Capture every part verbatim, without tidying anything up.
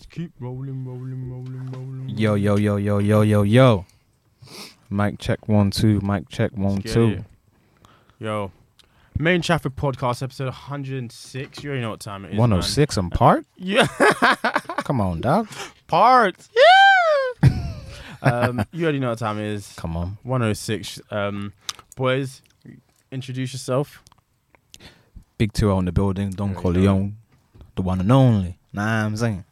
Let's keep rolling, rolling, rolling, rolling. Yo, yo, yo, yo, yo, yo, yo. Mic check one, two. Mic check one, two. It. Yo. Main Traffic Podcast, episode one hundred six. You already know what time it is. one oh six and part? Yeah. Come on, dog. Parts. Yeah. um, you already know what time it is. Come on. one oh six. Um, boys, introduce yourself. Big two on the building. Don There you Corleone. The one and only. Nah, I'm saying.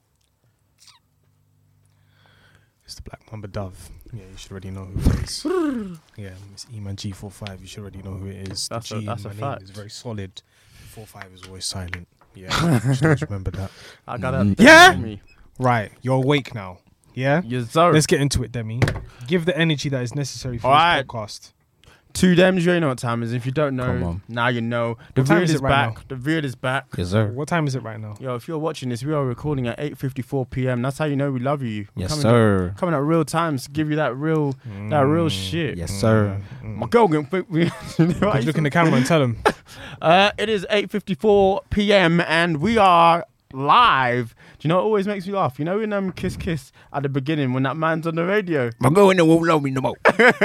It's the Black Mamba Dove. Yeah, you should already know who it is. Yeah, it's E-Man G forty-five. You should already know who it is. That's the a- G that's in a my fact. name is very solid. forty-five is always silent. Yeah, you should always remember that. I got Mm. that. Yeah? Me. Right, you're awake now. Yeah? Yes, sir. Let's get into it, Demi. Give the energy that is necessary for All this right. podcast. Two Dems, you already know what time it is. If you don't Come know, on. now you know. The What time Veered is is it right back. now? The Veered is back. Yes, sir. What time is it right now? Yo, if you're watching this, we are recording at eight fifty-four p.m. That's how you know we love you. We're Yes, coming sir. At, coming at real times to give you that real, that real Mm. shit. Yes, sir. Mm. My girl gonna think we. Could look in the camera and tell him. Uh, it is eight fifty-four p.m. and we are live. Do you know what always makes me laugh? You know in um Kiss Kiss at the beginning when that man's on the radio. I'm going to won't love me no more.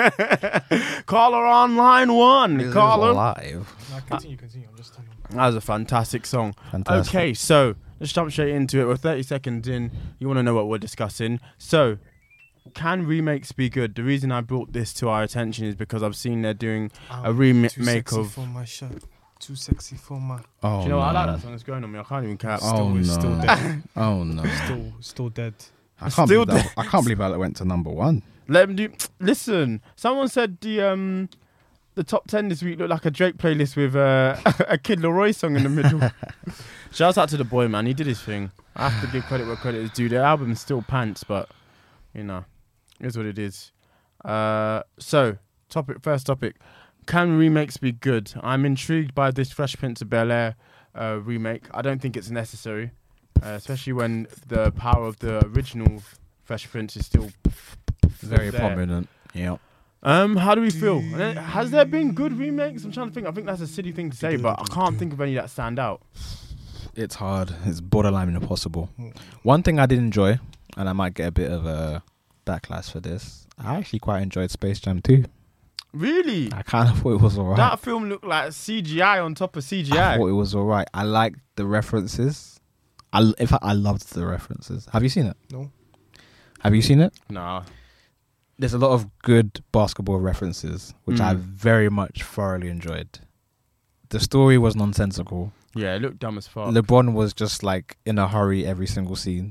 Caller on line one. Caller. live. No, continue, continue. I'm just telling you. That was a fantastic song. Fantastic. Okay, so let's jump straight into it. We're thirty seconds in. You want to know what we're discussing. So, can remakes be good? The reason I brought this to our attention is because I've seen they're doing a Um, remake too sexy of... for my shirt. Too sexy for my. Oh, Do you know what? I no. like that song. It's going on me. I can't even cap. Oh, Still, no. still dead. Oh, no. Still, still dead. I can't, Still believe that, I can't believe that went to number one. Let them do... Listen, someone said the um the top ten this week looked like a Drake playlist with uh, a Kid Laroi song in the middle. Shouts out to the boy, man. He did his thing. I have to give credit where credit is due. The album's still pants, but, you know, it is what it is. Uh, so, topic first topic. Can remakes be good? I'm intrigued by this Fresh Prince of Bel-Air uh, remake. I don't think it's necessary, uh, especially when the power of the original Fresh Prince is still Very there. prominent. Yeah. Um, how do we feel? Uh, Has there been good remakes? I'm trying to think. I think that's a silly thing to say, but I can't think of any that stand out. It's hard. It's borderline impossible. One thing I did enjoy, and I might get a bit of a backlash for this, I actually quite enjoyed Space Jam two. Really? I kind of thought it was alright. That film looked like C G I on top of C G I I. thought it was alright. I liked the references. I, in fact, I loved the references. Have you seen it? No. Have you seen it? Nah. There's a lot of good basketball references, which Mm. I very much thoroughly enjoyed. The story was nonsensical. Yeah, it looked dumb as fuck. LeBron was just like in a hurry every single scene.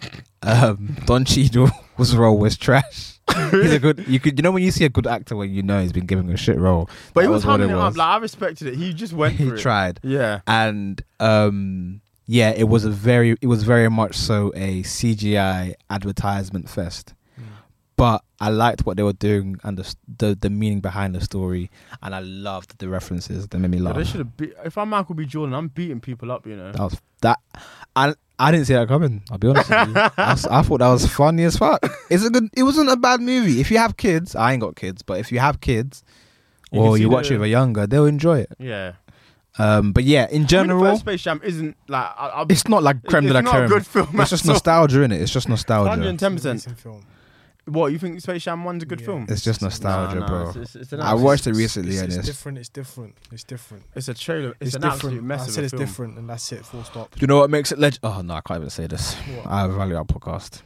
Um, Don Cheadle was role was trash. He's a good. You could, you know, when you see a good actor, when you know he's been given a shit role. but he That was what humming it, up. was. Like I respected it. He just went He for it. tried, Yeah. and um, yeah, it was a very, it was very much so a C G I advertisement fest. But I liked what they were doing and the the, the meaning behind the story, and I loved the references. They made me Yeah, laugh. they should have. Be- if I'm Michael B. Jordan, I'm beating people up. You know. That was that. I I didn't see that coming. I'll be honest with you. I, was- I thought that was funny as fuck. It's a good. It wasn't a bad movie. If you have kids, I ain't got kids, but if you have kids, You or can see you watch the- it with a younger, they'll enjoy it. Yeah. Um, but yeah, in I mean, the general, first Space Jam isn't like. I, I, it's not like creme it's de la not a creme. good film. It's just at all. nostalgia, in it. It's just nostalgia. one hundred ten It's an percent. amazing film. What you think? Space Jam one's a good Yeah. film? It's just nostalgia, Nah, nah, bro. it's- it's- it's an I absolute- watched it recently, It's, and it's it's. different. It's different. It's different. It's a trailer. It's, It's an different. absolute mess I of said a it's film. different, and that's it. Full stop. Do you know what makes it legend? Oh no, I can't even say this. What? I value our podcast.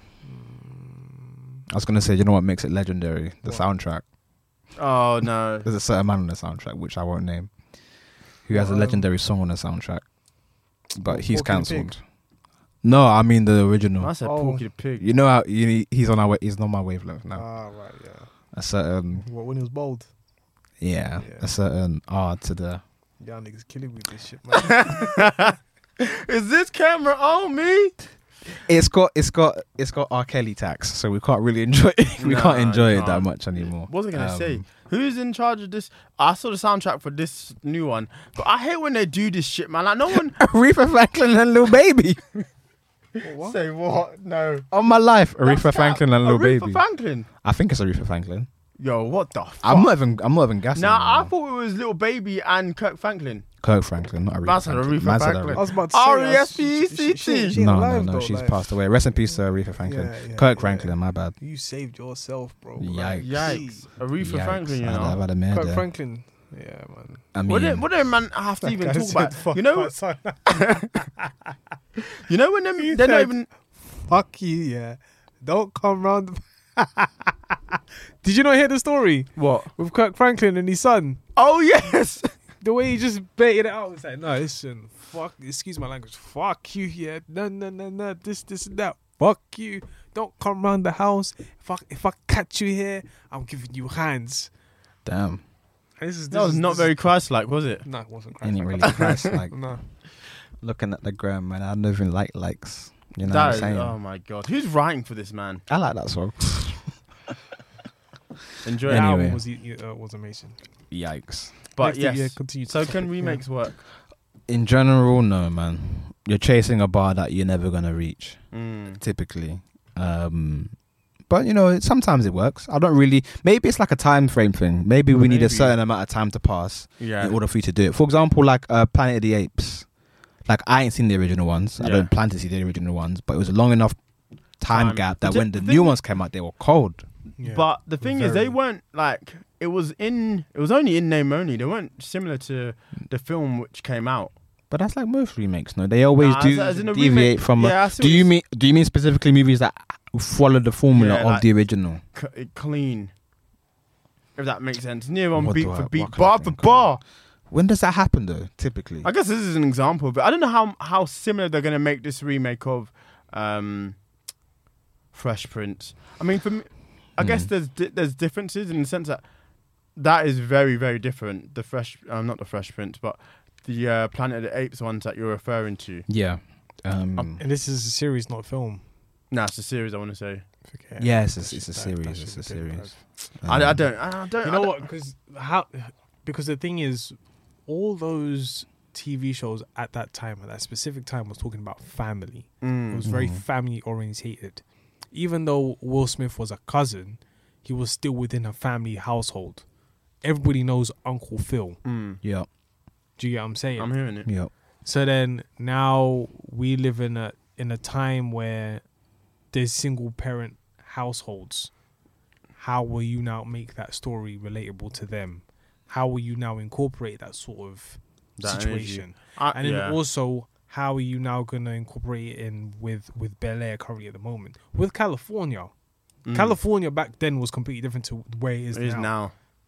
I was gonna say, you know what makes it legendary? The What? soundtrack. Oh no. There's a certain man on the soundtrack, which I won't name, who has a Um, legendary song on the soundtrack, but What, he's Porky the Pig? cancelled. No, I mean the original. I said Oh. Porky the Pig. You know how you, he's on our wa- he's on my wavelength now. Ah, right, yeah. A certain What, when he was bold? yeah, Yeah. a certain R to the. Y'all niggas killing me with this shit, man. Is this camera on me? It's got it's got it's got R. Kelly tax, so we can't really enjoy it. we Nah, can't enjoy you it that can't. much anymore. What was I gonna Um, say? Who's in charge of this? I saw the soundtrack for this new one, but I hate when they do this shit, man. Like no one. Aretha Franklin and Lil Baby. What? Say what? No. On my life, That's Aretha cap. Franklin and Lil Aretha Baby. Franklin. I think it's Aretha Franklin. Yo, what the fuck? I'm not even. I'm not even guessing. Nah, I man. thought it was Little Baby and Kirk Franklin. Kirk Franklin, not Aretha That's not Franklin. Aretha Man said Franklin. I was about to R say E I- S P E C T. she- she- she ain't No, no, alive no. though, She's like- passed away. Rest in peace to Aretha Franklin. Yeah, yeah, Kirk yeah. Franklin, my bad. You saved yourself, bro. Yikes. Like, Yikes. Aretha Yikes. Franklin, you I'd- know. I've had a mare Kirk there. Franklin. Yeah, man. I mean, What did, what did man have to even Guy talk said, about? "Fuck You know, my son." you know when them, He they're not said- even. Fuck you, yeah. Don't come round. The Did you not hear the story What? with Kirk Franklin and his son? Oh yes. The way he just baited it out. It's like, no, listen, fuck, excuse my language. Fuck you, yeah. No, no, no, no. This, this, and that. Fuck you. Don't come round the house. If I, if I catch you here, I'm giving you hands. damn. And this is, this That was is, not this very Is, Christ-like, was it? no, it wasn't. Ain't Christ really Christ like No. looking at the gram, man. I don't even like likes. You know That what is, I'm saying? oh my god, who's writing for this man? I like that song. Enjoy The it. Anyway. album was, uh, was amazing. Yikes. But Next, yes. yeah, continue to So topic, can yeah. remakes work? In general, no, man. You're chasing a bar that you're never gonna reach. Mm. Typically. Um, but you know, sometimes it works. I don't really. Maybe it's like a time frame thing. Maybe we need a Maybe. certain amount of time to pass Yeah. in order for you to do it. For example, like uh, Planet of the Apes. Like I ain't seen the original ones. I Yeah. don't plan to see the original ones, but it was a long enough time, Time. gap that The when the thing- new ones came out, they were cold. Yeah. But the thing is, they Very. weren't like it was in. It was only in name only. They weren't similar to the film which came out. But that's like most remakes, no? They always Nah, do as- as in a deviate remake- from. a- Yeah, I see do what you you're mean? Do you mean specifically movies that follow the formula Yeah, of like- the original? C- clean. If that makes sense, near on What beat do I- for what beat, can I bar for think of? bar. When does that happen, though? Typically, I guess this is an example, but I don't know how how similar they're gonna make this remake of um, Fresh Prince. I mean, for me, I guess Mm. there's di- there's differences in the sense that that is very very different. The Fresh, uh, not the Fresh Prince, but the uh, Planet of the Apes ones that you're referring to. yeah. Um, And this is a series, not a film. Nah, it's a series. I want to say. Forget it. Yeah, it's a- That it's a should- series, that it's should a be big, series. bro. I, I um, don't. I don't. You I know don't- what? Because how? Because the thing is, all those T V shows at that time, at that specific time, was talking about family. It was Mm. very Mhm. family orientated. Even though Will Smith was a cousin, he was still within a family household. Everybody knows Uncle Phil. Mm. Yeah, Do you get what I'm saying? I'm hearing it. yeah. So then now we live in a in a time where there's single parent households. How will you now make that story relatable to them? How will you now incorporate that sort of That situation? I, And then yeah. also, how are you now gonna incorporate it in with with Bel Air currently at the moment with California? Mm. California back then was completely different to where it is, It is now. now.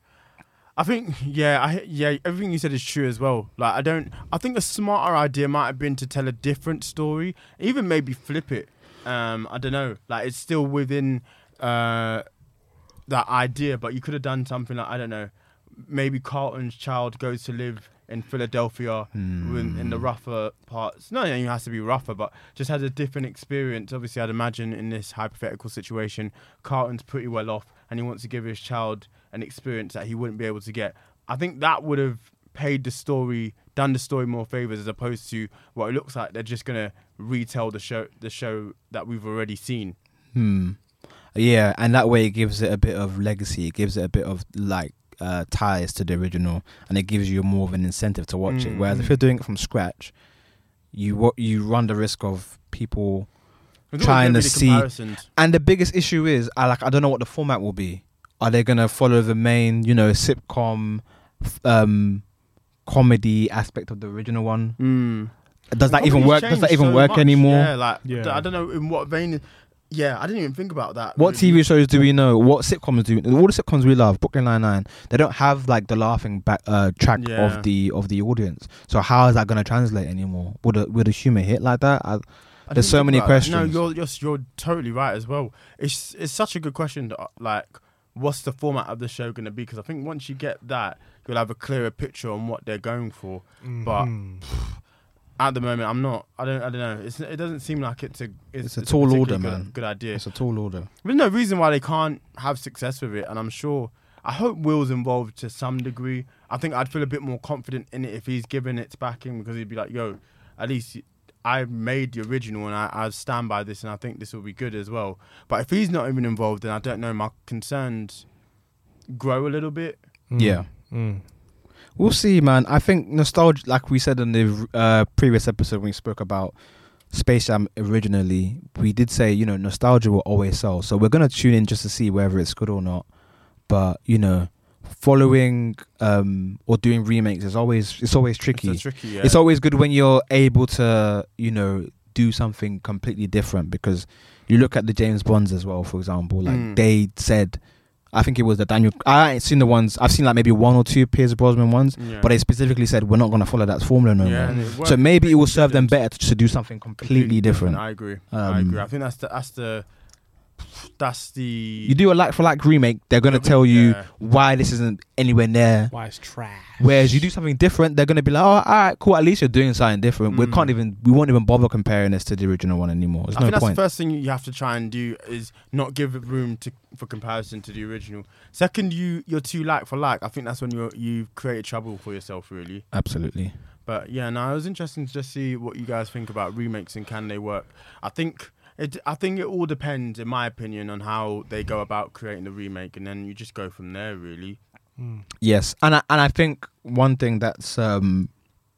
I think, yeah, I yeah, everything you said is true as well. Like, I don't, I think a smarter idea might have been to tell a different story, even maybe flip it. Um, I don't know. Like, it's still within uh, that idea, but you could have done something like, I don't know, maybe Carlton's child goes to live in Philadelphia in, in the rougher parts. Not that it has to be rougher, but just has a different experience. Obviously, I'd imagine in this hypothetical situation, Carlton's pretty well off and he wants to give his child an experience that he wouldn't be able to get. I think that would have paid the story, done the story more favors, as opposed to what it looks like they're just gonna retell the show, the show that we've already seen. Hmm. Yeah, and that way it gives it a bit of legacy. It gives it a bit of like uh, ties to the original, and it gives you more of an incentive to watch it. Mm. Whereas if you're doing it from scratch, you wa- you run the risk of people. There's Trying always to gonna be the see- comparisons. And the biggest issue is, I like I don't know what the format will be. Are they gonna follow the main, you know, sitcom, f- um, comedy aspect of the original one? Mm. Does that Comedy's even work? Does that changed even so work much. anymore? Yeah, like Yeah. I don't know in what vein. Yeah, I didn't even think about that. What T V shows do we know? What sitcoms do we, all the sitcoms we love? Brooklyn Nine-Nine. They don't have like the laughing back uh, track Yeah. of the of the audience. So how is that going to translate anymore? Would a would a humor hit like that? I, I There's didn't so think many about that. questions. No, you're, you're you're totally right as well. It's it's such a good question. that, Like, what's the format of the show going to be? Because I think once you get that, you'll have a clearer picture on what they're going for. But Mhm. at the moment, I'm not. I don't. I don't know. It's, it doesn't seem like it's a. It's a tall particularly order, good, man. Good idea. it's a tall order. There's no reason why they can't have success with it, and I'm sure. I hope Will's involved to some degree. I think I'd feel a bit more confident in it if he's given its backing, because he'd be like, "Yo, at least I made the original, and I, I stand by this, and I think this will be good as well." But if he's not even involved, then I don't know. My concerns grow a little bit. Mm. Yeah. Mm. We'll see, man. I think nostalgia, like we said in the uh, previous episode when we spoke about Space Jam originally, we did say, you know, nostalgia will always sell. So we're going to tune in just to see whether it's good or not. But, you know, following um, or doing remakes is always, it's always tricky. It's, tricky yeah. It's always good when you're able to, you know, do something completely different, because you look at the James Bonds as well, for example, like Mm. they said, I think it was the Daniel, I ain't seen the ones, I've seen like maybe one or two Pierce Brosnan ones, Yeah. but they specifically said we're not going to follow that formula no Yeah, more. and it So worked. maybe it will serve them Didn't. better to, to do something completely, different. I agree. I Um, agree. I think that's the that's the that's the You do a like for like remake, they're going to Yeah, tell you yeah. why this isn't anywhere near. Why it's trash. Whereas you do something different, they're going to be like, oh, all right, cool, at least you're doing something different. We Mm. can't even, we won't even bother comparing this to the original one anymore. There's I no think that's point. the first thing you have to try and do is not give it room to for comparison to the original. Second, you you're too like for like. I think that's when you you create trouble for yourself, really. Absolutely. But yeah, no, it was interesting to just see what you guys think about remakes and can they work. I think it. I think it all depends, in my opinion, on how they go about creating the remake, and then you just go from there, really. Mm. Yes, and I, and I think one thing that's um,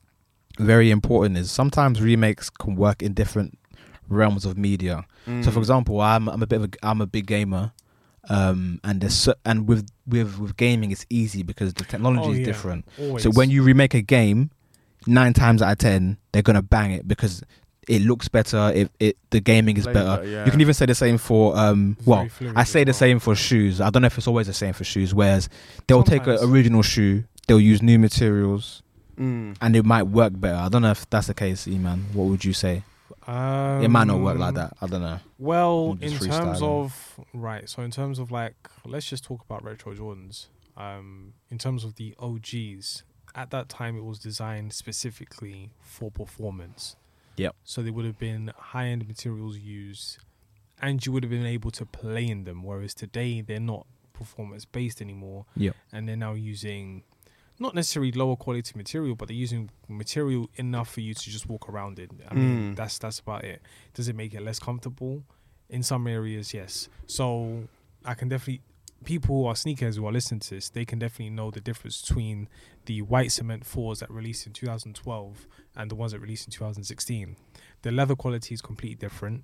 very important is sometimes remakes can work in different realms of media. So, for Mm. example, I'm I'm a bit of a, I'm a big gamer, um, and there's so, and with with with gaming it's easy because the technology Oh, is yeah. different. Always. So when you remake a game, nine times out of ten they're gonna bang it because it looks better. It it the gaming is Plays better. better, yeah. You can even say the same for um. It's well, very fluid I as say the well. same for shoes. I don't know if it's always the same for shoes. Whereas they'll take Sometimes. an original shoe, they'll use new materials, Mm. and it might work better. I don't know if that's the case, E-Man. What would you say? Um, It might not work like that. I don't know. Well, I'm in just terms freestyling. of right, so in terms of like, let's just talk about retro Jordans. Um, in terms of the O Gs, at that time it was designed specifically for performance. Yep. So there would have been high-end materials used, and you would have been able to play in them. Whereas today they're not performance-based anymore, Yep. and they're now using not necessarily lower quality material, but they're using material enough for you to just walk around it. I mean, Mm. that's that's about it. Does it make it less comfortable? In some areas, yes. So I can definitely, people who are sneakers who are listening to this, they can definitely know the difference between the white cement fours that released in two thousand twelve and the ones that released in two thousand sixteen. The leather quality is completely different.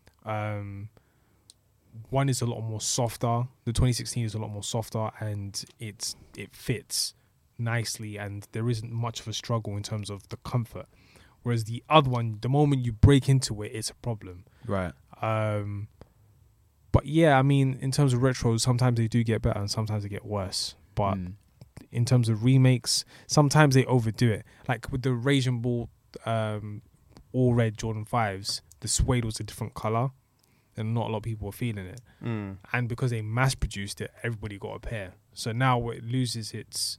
Um, one is a lot more softer. The twenty sixteen is a lot more softer, and it's it fits nicely, and there isn't much of a struggle in terms of the comfort. Whereas the other one, the moment you break into it, it's a problem. Right. Um, but yeah, I mean, in terms of retros, sometimes they do get better and sometimes they get worse. But Mm. in terms of remakes, sometimes they overdo it. Like with the Raging Bull um, all red Jordan fives, the suede was a different color, and not a lot of people were feeling it. Mm. And because they mass produced it, everybody got a pair. So now it loses its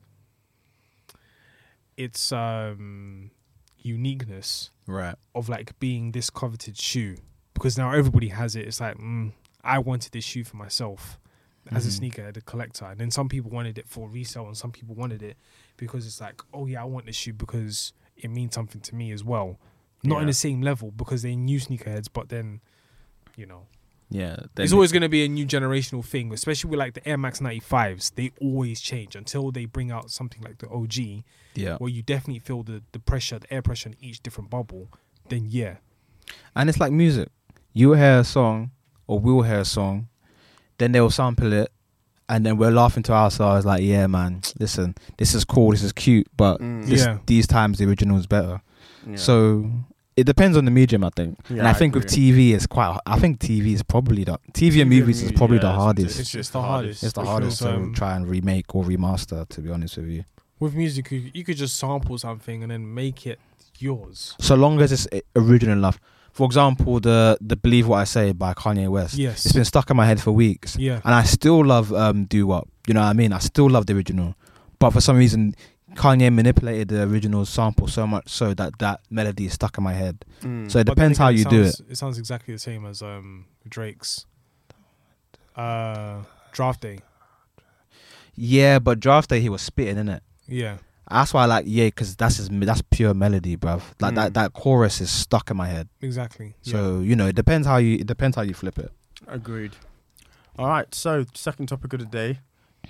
its um, uniqueness Right. of like being this coveted shoe, because now everybody has it. It's like, mm, I wanted this shoe for myself as a Mhm. sneaker, a collector, and then some people wanted it for resale, and some people wanted it because it's like, oh yeah, I want this shoe because it means something to me as well. Not in Yeah. the same level because they're new sneakerheads, but then, you know, Yeah. it's always going to be a new generational thing, especially with like the Air Max ninety-fives. They always change until they bring out something like the O G, yeah. where you definitely feel the, the pressure, the air pressure in each different bubble. Then yeah, And it's like music. You'll hear a song, or we'll hear a song, then they'll sample it, and then we're laughing to ourselves like, yeah, man, listen, this is cool, this is cute, but Mm. this, Yeah. these times the original is better. Yeah. So it depends on the medium, I think. Yeah, and I I think with agree. T V, it's quite, I think T V is probably the, T V and T V movies and is probably yeah, the it's- hardest. it's just the hardest. It's the Because, hardest to um, try and remake or remaster, to be honest with you. with music, you, you could just sample something and then make it yours. So long as it's uh, original enough. For example, the the Believe What I Say by Kanye West. Yes. It's been stuck in my head for weeks. Yeah. And I still love um, Do Wop. You know what I mean? I still love the original. But for some reason, Kanye manipulated the original sample so much so that that melody is stuck in my head. Mm. So it But then depends how again, you do it. sounds- It sounds exactly the same as um, Drake's uh, Draft Day. Yeah, but Draft Day, he was spitting, innit? Yeah. That's why I like, yeah, because that's his, that's pure melody, bruv. Like Mm. that, that chorus is stuck in my head. Exactly. So, you know, it depends how you, it depends how you flip it. Agreed. All right. So second topic of the day,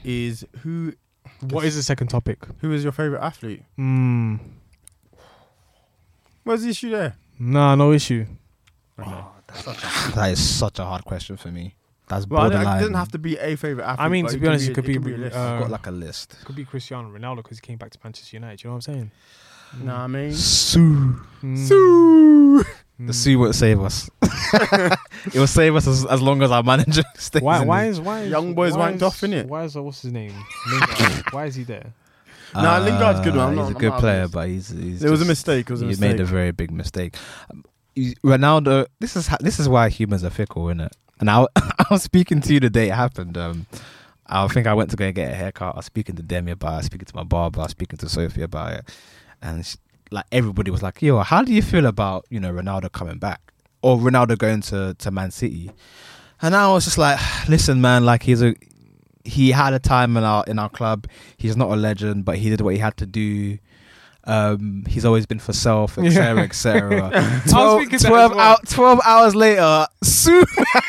is who What is the second topic? who is your favorite athlete? Hmm. What's the issue there? Nah, no issue. That is such a hard question for me. That's Well, I don't- borderline. it doesn't have to be a favorite athlete. I mean, but to it be honest, it a- could be, a list. uh, I've got like a list. Could be Cristiano Ronaldo because he came back to Manchester United. You know what I'm saying? Nah, I mean, Sue. Mm. Sue. The Sue won't save us. It will save us as, as long as our manager stays. Why? in Why it. is why is, Young boys why wanked is- off, innit? Why is uh, what's his name? Lingard. Why is he there? Nah, Lingard's good, man. I'm Uh, not- he's a I'm good not player, having but he's, he's It was a just- mistake. It was a he mistake. made a very big mistake. Um, he- Ronaldo. This is ha- this is why humans are fickle, isn't it? And I, I was speaking to you the day it happened. Um, I think I went to go get a haircut. I was speaking to Demi about it. I was speaking to my barber. I was speaking to Sophie about it, and she, like everybody was like, "Yo, how do you feel about you know Ronaldo coming back or Ronaldo going to to Man City?" And I was just like, "Listen, man. Like he's a he had a time in our in our club. He's not a legend, but he did what he had to do." Um, he's always been for self, et cetera, et cetera. twelve, thinking that twelve, as well. hou- twelve hours later, Sue.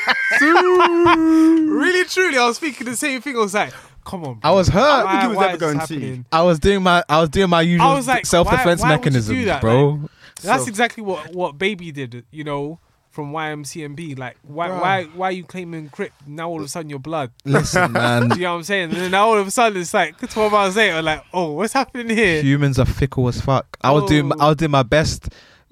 Really, truly, I was thinking the same thing. I was like, "Come on, bro. I was hurt. I don't think he was why ever is going this to see. happening?" I was doing my, I was doing my usual I was like, self defense why- why would you do mechanisms, that? bro. That's So- exactly what what Baby did. You know, from Y M C M B. Like, why Bruh. why why are you claiming Crip? Now all of a sudden you're blood. Listen, man. Do you know what I'm saying? And then now all of a sudden it's like twelve hours later. Like, oh, what's happening here? Humans are fickle as fuck. I was doing, Oh. I was doing my best.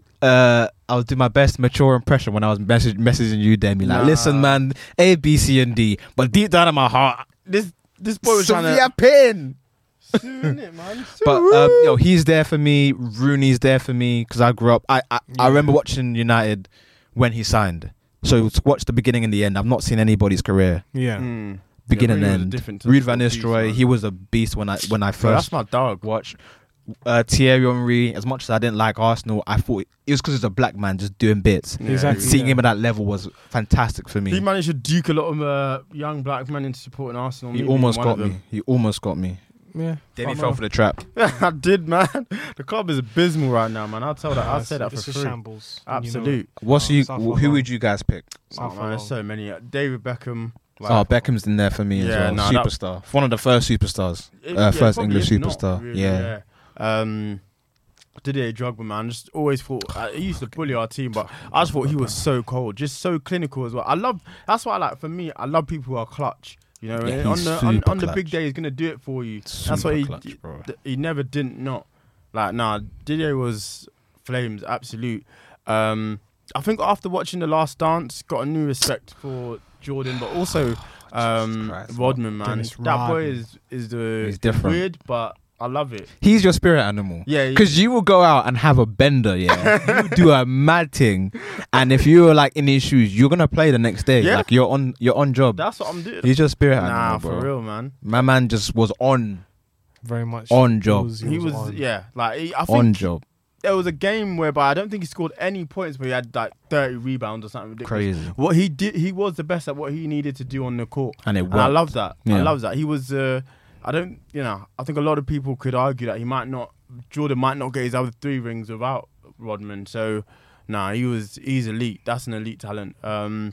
Uh, I was doing my best mature impression when I was message, messaging you, Demi. Like, Nah. listen, man, A, B, C, and D. But deep down in my heart, This this boy was trying Sophia to. Pin. Sue, innit, man? But Sue. um, yo, he's there for me. Rooney's there for me because I grew up. I I, I Yeah. remember watching United when he signed. So to watch the beginning and the end. I've not seen anybody's career Yeah. Mm. begin Yeah, and Rooney was a end. different Ruud van beast, Nistelrooy, man. he was a beast when I when I Bro, first that's my dog. watched. Uh, Thierry Henry, as much as I didn't like Arsenal, I thought it was because he's a black man just doing bits. Yeah, Exactly. Seeing Yeah. him at that level was fantastic for me. He managed to duke a lot of uh, young black men into supporting Arsenal. He me almost being one got of me. He almost got me. Yeah. Then he Can't fell know. for the trap. them. I did, man. The club is abysmal right now, man. I'll tell that. I'll It's- say that for it's a free. shambles. And you know, Absolute. What's Oh, you? South Who London. would you guys pick? Oh, South man, there's London. so many. Uh, David Beckham. like- Oh, Beckham's in there for me as Yeah, well. nah, that- Superstar. One of the first superstars. It- Uh, yeah, first probably English is not, superstar. really, Yeah. yeah. Um, Didier Drogba, man. Just always thought uh, he used to bully our team, but I just thought he was so cold, just so clinical as well. I love. That's why I like. For me, I love people who are clutch. You know, Yeah, and on he's the on, super on the big clutch. day, he's gonna do it for you. That's Super what he clutch, bro. th- he never didn't not. Like, nah, Didier was flames, absolute. Um, I think after watching The Last Dance, got a new respect for Jordan, but also um, Christ, Rodman, man. Dennis That boy Rodman. is is the He's different. weird, but I love it. He's your spirit animal. Yeah, he- Because you will go out and have a bender, yeah. You do a mad thing, and if you were like in his shoes, you're gonna play the next day. Yeah. Like you're on, you're on job. that's what I'm doing. He's your spirit Nah, animal, bro. for real, man. My man just was on, Very much On job. He was, on. yeah, like he, I on think job. there was a game whereby I don't think he scored any points, but he had like thirty rebounds or something ridiculous. Crazy, What he did, he was the best at what he needed to do on the court. and it worked. And I love that. I Yeah. love that. He was. Uh, I don't. You know. I think a lot of people could argue that he might not. Jordan might not get his other three rings without Rodman. So, nah, he was. He's elite. That's an elite talent. Um,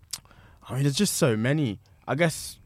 I mean, there's just so many. I guess.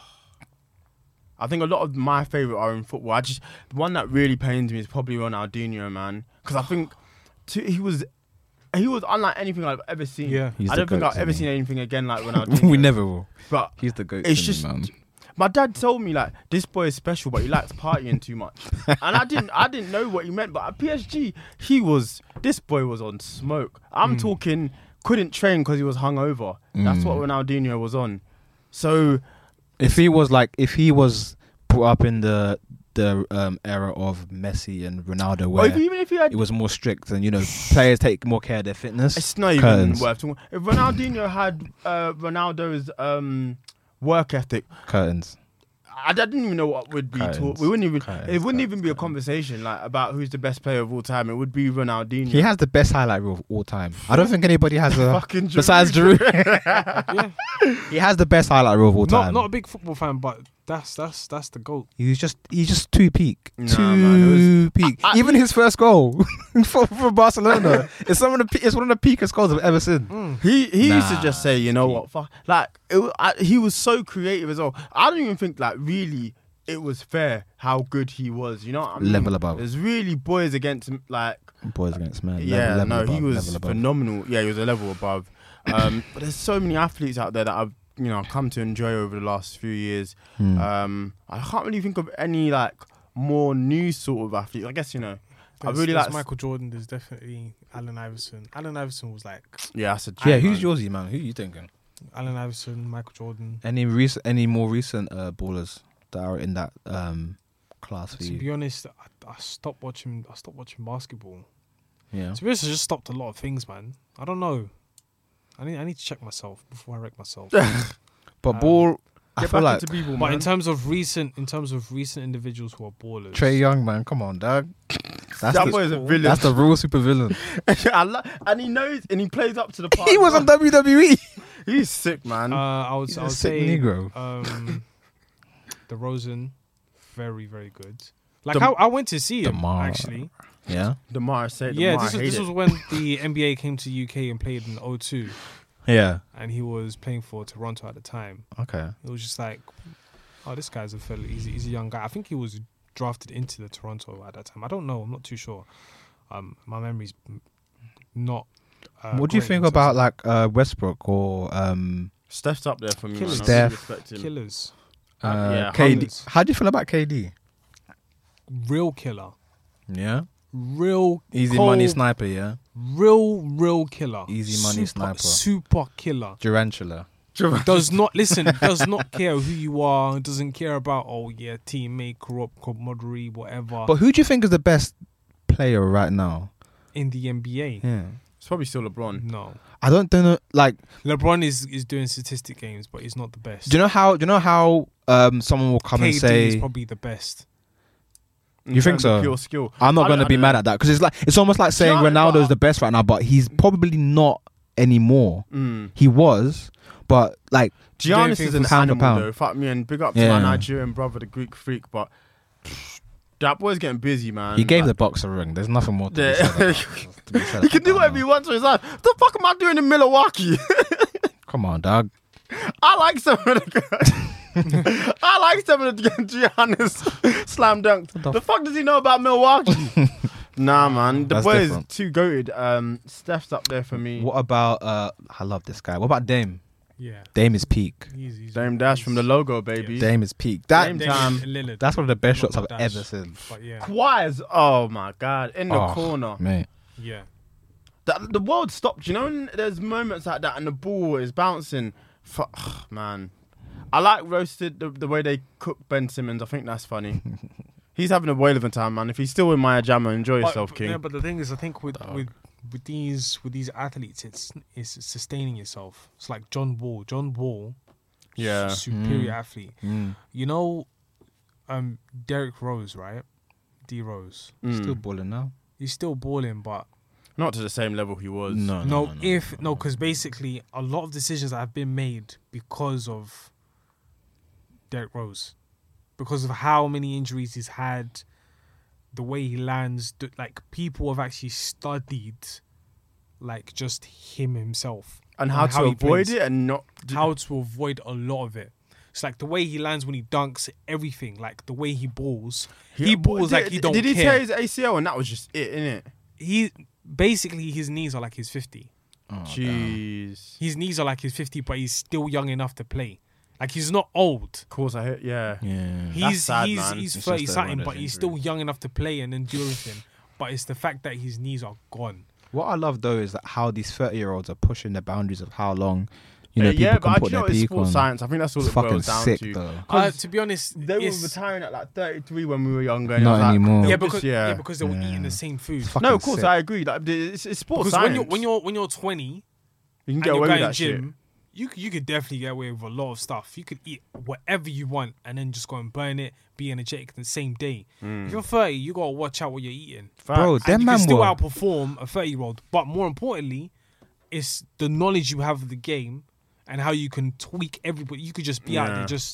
I think a lot of my favorite are in football. I just the one that really pains me is probably Ronaldinho, man, because I think to, he was. He was unlike anything I've ever seen. Yeah. He's I the don't think goat I've to ever me. seen anything again like Ronaldinho. we never will. But He's the goat. It's to just- me, man. my dad told me like this boy is special, but he likes partying too much, and I didn't. I didn't know what he meant. But at P S G, he was. This boy was on smoke. I'm Mm. talking. Couldn't train because he was hungover. That's what Mm. Ronaldinho was on. So If he was like, if he was brought up in the the um, era of Messi and Ronaldo, or where if, even if he had, it was more strict and you know players take more care of their fitness. it's not even Curtains. worth talking. If Ronaldinho had uh, Ronaldo's um, work ethic, Curtains. I, I didn't even know what would be Curtains. taught. We wouldn't even. Curtains, It wouldn't curtains, even be a curtains. conversation like about who's the best player of all time. It would be Ronaldinho. He has the best highlight reel of all time. I don't think anybody has a fucking besides Giroud. Yeah. He has the best highlight reel of all Not time. not a big football fan, but That's that's that's the goat. He's just he's just too peak, Nah, too man, peak. I- I- Even his first goal for, for Barcelona, it's some of the pe- it's one of the peakest goals I've ever seen. Mm. He he used to Nah, just say, you know he- what, fuck, like it, wa- I, he was so creative as well. I don't even think like really it was fair how good he was. You know what I mean? Level above. There's really boys against him, like Boys against men. yeah, level, no, level he above, was level above. phenomenal. Yeah, he was a level above. Um, but there's so many athletes out there that I've you know come to enjoy over the last few years. Hmm. Um, I can't really think of any like more new sort of athletes. I guess you know. I There's- really there's like Michael Jordan. There's definitely Allen Iverson. Allen Iverson was like yeah, that's a yeah, giant, who's man. yours, man? Who you thinking? Allen Iverson, Michael Jordan. Any recent, any more recent uh, ballers that are in that um, class for To you? be honest, I, I stopped watching. I stopped watching basketball. Yeah. To be honest, I just stopped a lot of things, man. I don't know. I need I need to check myself before I wreck myself. But Um, ball, I Get feel back like into people, But man. in terms of recent, in terms of recent individuals who are ballers, Trey Young, man, come on, dog. That's that the, boy is a villain. that's the real super villain. I lo- and he knows, and he plays up to the part. He was on W W E. He's sick, man. uh, I would He's I a would sick say Negro. um, the Rosen, very very good. Like Dem- I, I went to see him Demar. actually. Yeah. Demar said, Yeah, Demar this was hate this it. was when the N B A came to U K and played in oh two, Yeah. and he was playing for Toronto at the time. Okay. It was just like, oh, this guy's a fella. He's, he's a young guy. I think he was drafted into the Toronto at that time. I don't know. I'm not too sure. Um, my memory's m- not. Uh, what do you great think in terms about of like uh, Westbrook or um, Steph's up there for me, Killers. man. I really Steph. respect him. killers? Uh, uh, yeah, K D? Hunters. How do you feel about K D? Real killer. Yeah. Real Easy cold, money sniper. Yeah. Real, real killer. Easy money super, sniper. Super killer. Durantula. Does not listen. Does not care who you are. Doesn't care about oh yeah teammate, corrupt, camaraderie, whatever. But who do you think is the best player right now? in the N B A, Yeah. It's probably still LeBron. no. I don't know. Like, LeBron is is doing statistic games, but he's not the best. do you know how? Do you know how um someone will come K D and say? is probably the best. In You think terms of so? Pure skill. I'm not I going to don't- be I mad don't at that because it's like it's almost like saying Yeah, Ronaldo's but- the best right now, but he's probably not anymore. know. Mm. He was, but like Giannis think is an pound for animal pound? though. Fuck me and big up to Yeah. my Nigerian brother, the Greek freak. But that boy's getting busy, man. he gave the Like, box a ring. There's nothing more to Yeah. be said. about- to be said he can about do that, whatever he man. wants with his life. What the fuck am I doing in Milwaukee? Come on, dog. I like some of the I like some of the Giannis slam dunked. the The fuck does he know about Milwaukee? Nah, man. The That's boy different. is too goated. Um, Steph's up there for me. What about? uh I love this guy. What about Dame? Yeah, Dame is peak. he's, he's Dame Dash from the logo, baby. Dame is peak. That Dame Dame time. and Lillard. that's one of the best Not shots I've Dash, ever seen. But yeah, Kawhi is, oh my god, in the Oh, corner. Mate. yeah. The, the world stopped. You know, when there's moments like that and the ball is bouncing. Fuck, man. I like roasted the, the way they cook Ben Simmons. I think that's funny. He's having a whale of a time, man. If he's still in Maya Jama, enjoy But- yourself, but, King. Yeah, but the thing is, I think with Dog. with with these with these athletes, it's it's sustaining yourself. It's like John Wall. John Wall, Yeah. s- superior Mm. athlete. Mm. You know, um, Derrick Rose, right? D Rose. Mm. Still balling now. He's still balling, but Not to the same level he was. No, no, if no, because basically a lot of decisions that have been made because of Derrick Rose, because of how many injuries he's had, the way he lands. th- Like people have actually studied, like just him himself And on how to he avoid plays, it and not. how to avoid a lot of it. It's like the way he lands when he dunks, everything. Like the way he balls, he, balls did, like he don't Did he care. tear his A C L and that was just it, innit? he basically his knees are like his fifty. Oh, damn. Jeez. His knees are like his fifty, but he's still young enough to play. Like he's not old. Of course, I hit. Yeah. Yeah. He's sad, he's man. he's It's thirty just a- something, one of but those he's still injuries. young enough to play and then do everything. But it's the fact that his knees are gone. What I love though is that how these thirty-year-olds are pushing the boundaries of how long, you know, Uh, people yeah, can but I put do know their it's peak sports on. science. I think that's all It's it fucking boils down sick to. though. Uh, 'Cause to be honest, They were it's- retiring at like thirty-three when we were younger. and Not I was like, anymore. they yeah, were because just- yeah. yeah. because they were Yeah. eating the same food. It's fucking No, of course sick. I agree. Like, it's, it's sports Because science. when you're when you're when you're twenty you can and get you're away with going that shit. gym, you c- you could definitely get away with a lot of stuff. You could eat whatever you want and then just go and burn it, be energetic the same day. Mm. If you're thirty, you gotta watch out what you're eating. Bro, Facts. them And you man can still were- outperform a thirty-year-old. But more importantly, it's the knowledge you have of the game and how you can tweak everybody. You could just be out Yeah. there just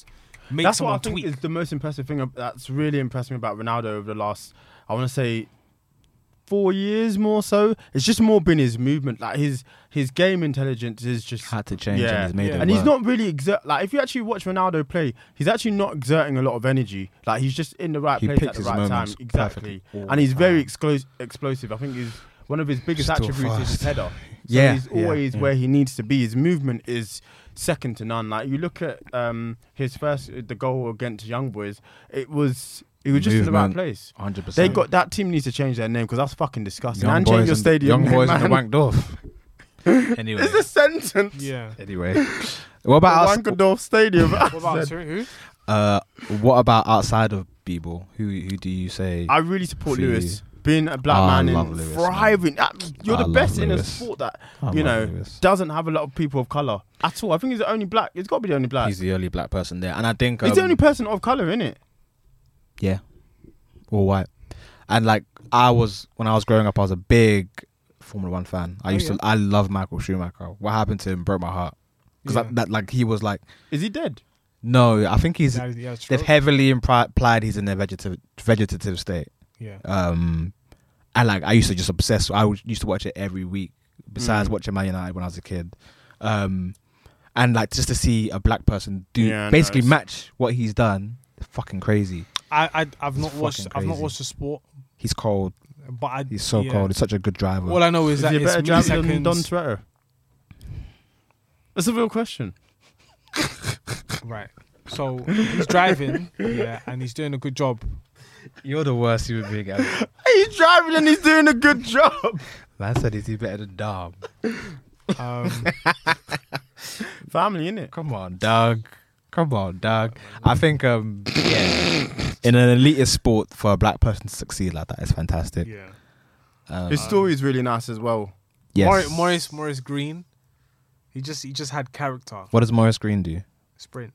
make That's what I someone think tweak. is the most impressive thing ab- that's really impressed me about Ronaldo over the last, I want to say, four years more so. It's just more been his movement. Like his his game intelligence is just Had to change Yeah. and he's made Yeah. it and he's work. not really exert. Like if you actually watch Ronaldo play, he's actually not exerting a lot of energy. Like he's just in the right He place picks at the his right time. moments Exactly, perfectly all and he's the very time. exclo- explosive. I think he's one of his biggest Still attributes is his fast. header. So Yeah, he's yeah, always yeah. where he needs to be. His movement is second to none. Like you look at um, his first the goal against Young Boys, it was he was just in the right Movement. place. one hundred They percent. got that team needs to change their name because that's fucking disgusting. Young and change boys your and- stadium. Young boys man. and the Wankdorf. Anyway. It's a sentence. Yeah. Anyway. What about us? Wankdorf Stadium. What about sorry, who? Uh, what about outside of B-ball? Who who do you say? I really support For you. Lewis. Being a black Oh, I man love and Lewis, thriving. Uh, You're I the best love in a Lewis. sport that I you love know Lewis. doesn't have a lot of people of color at all. I think he's the only black. He's got to be the only black. He's He's, the only black person there, and I think um, the only person of color in it. yeah, all white. And like I was when I was growing up, I was a big Formula One fan. I Oh, used yeah. to. I love Michael Schumacher. What happened to him broke my heart because Yeah. that, that like he was like Is he dead? no. I think he's Yeah, yeah, they've stroke. heavily impri- implied he's in a vegetative vegetative state. Yeah. Um, and like I used to just obsess. I was- used to watch it every week. Besides Mm. watching Man United when I was a kid, um, and like just to see a black person do Yeah, no, basically it's- match what he's done, fucking crazy. I, I I've not It's watched fucking I've not crazy. watched the sport, He's cold. but I He's so yeah. cold. He's such a good driver. All I know is, Is that he a it's better driver than milliseconds. Don Toretto? That's a real question. Right. So he's driving, yeah, and he's doing a good job. You're the worst human being ever. He's driving and he's doing a good job. Man said he's better than Dom. Um, Family, innit? Come on, Doug. Come on, Doug. I think um yeah, in an elitist sport for a black person to succeed like that is fantastic. yeah. Um, His story is really nice as well. yes. Morris, Morris Morris Green. He just he just had character. What does Morris Green do? Sprint.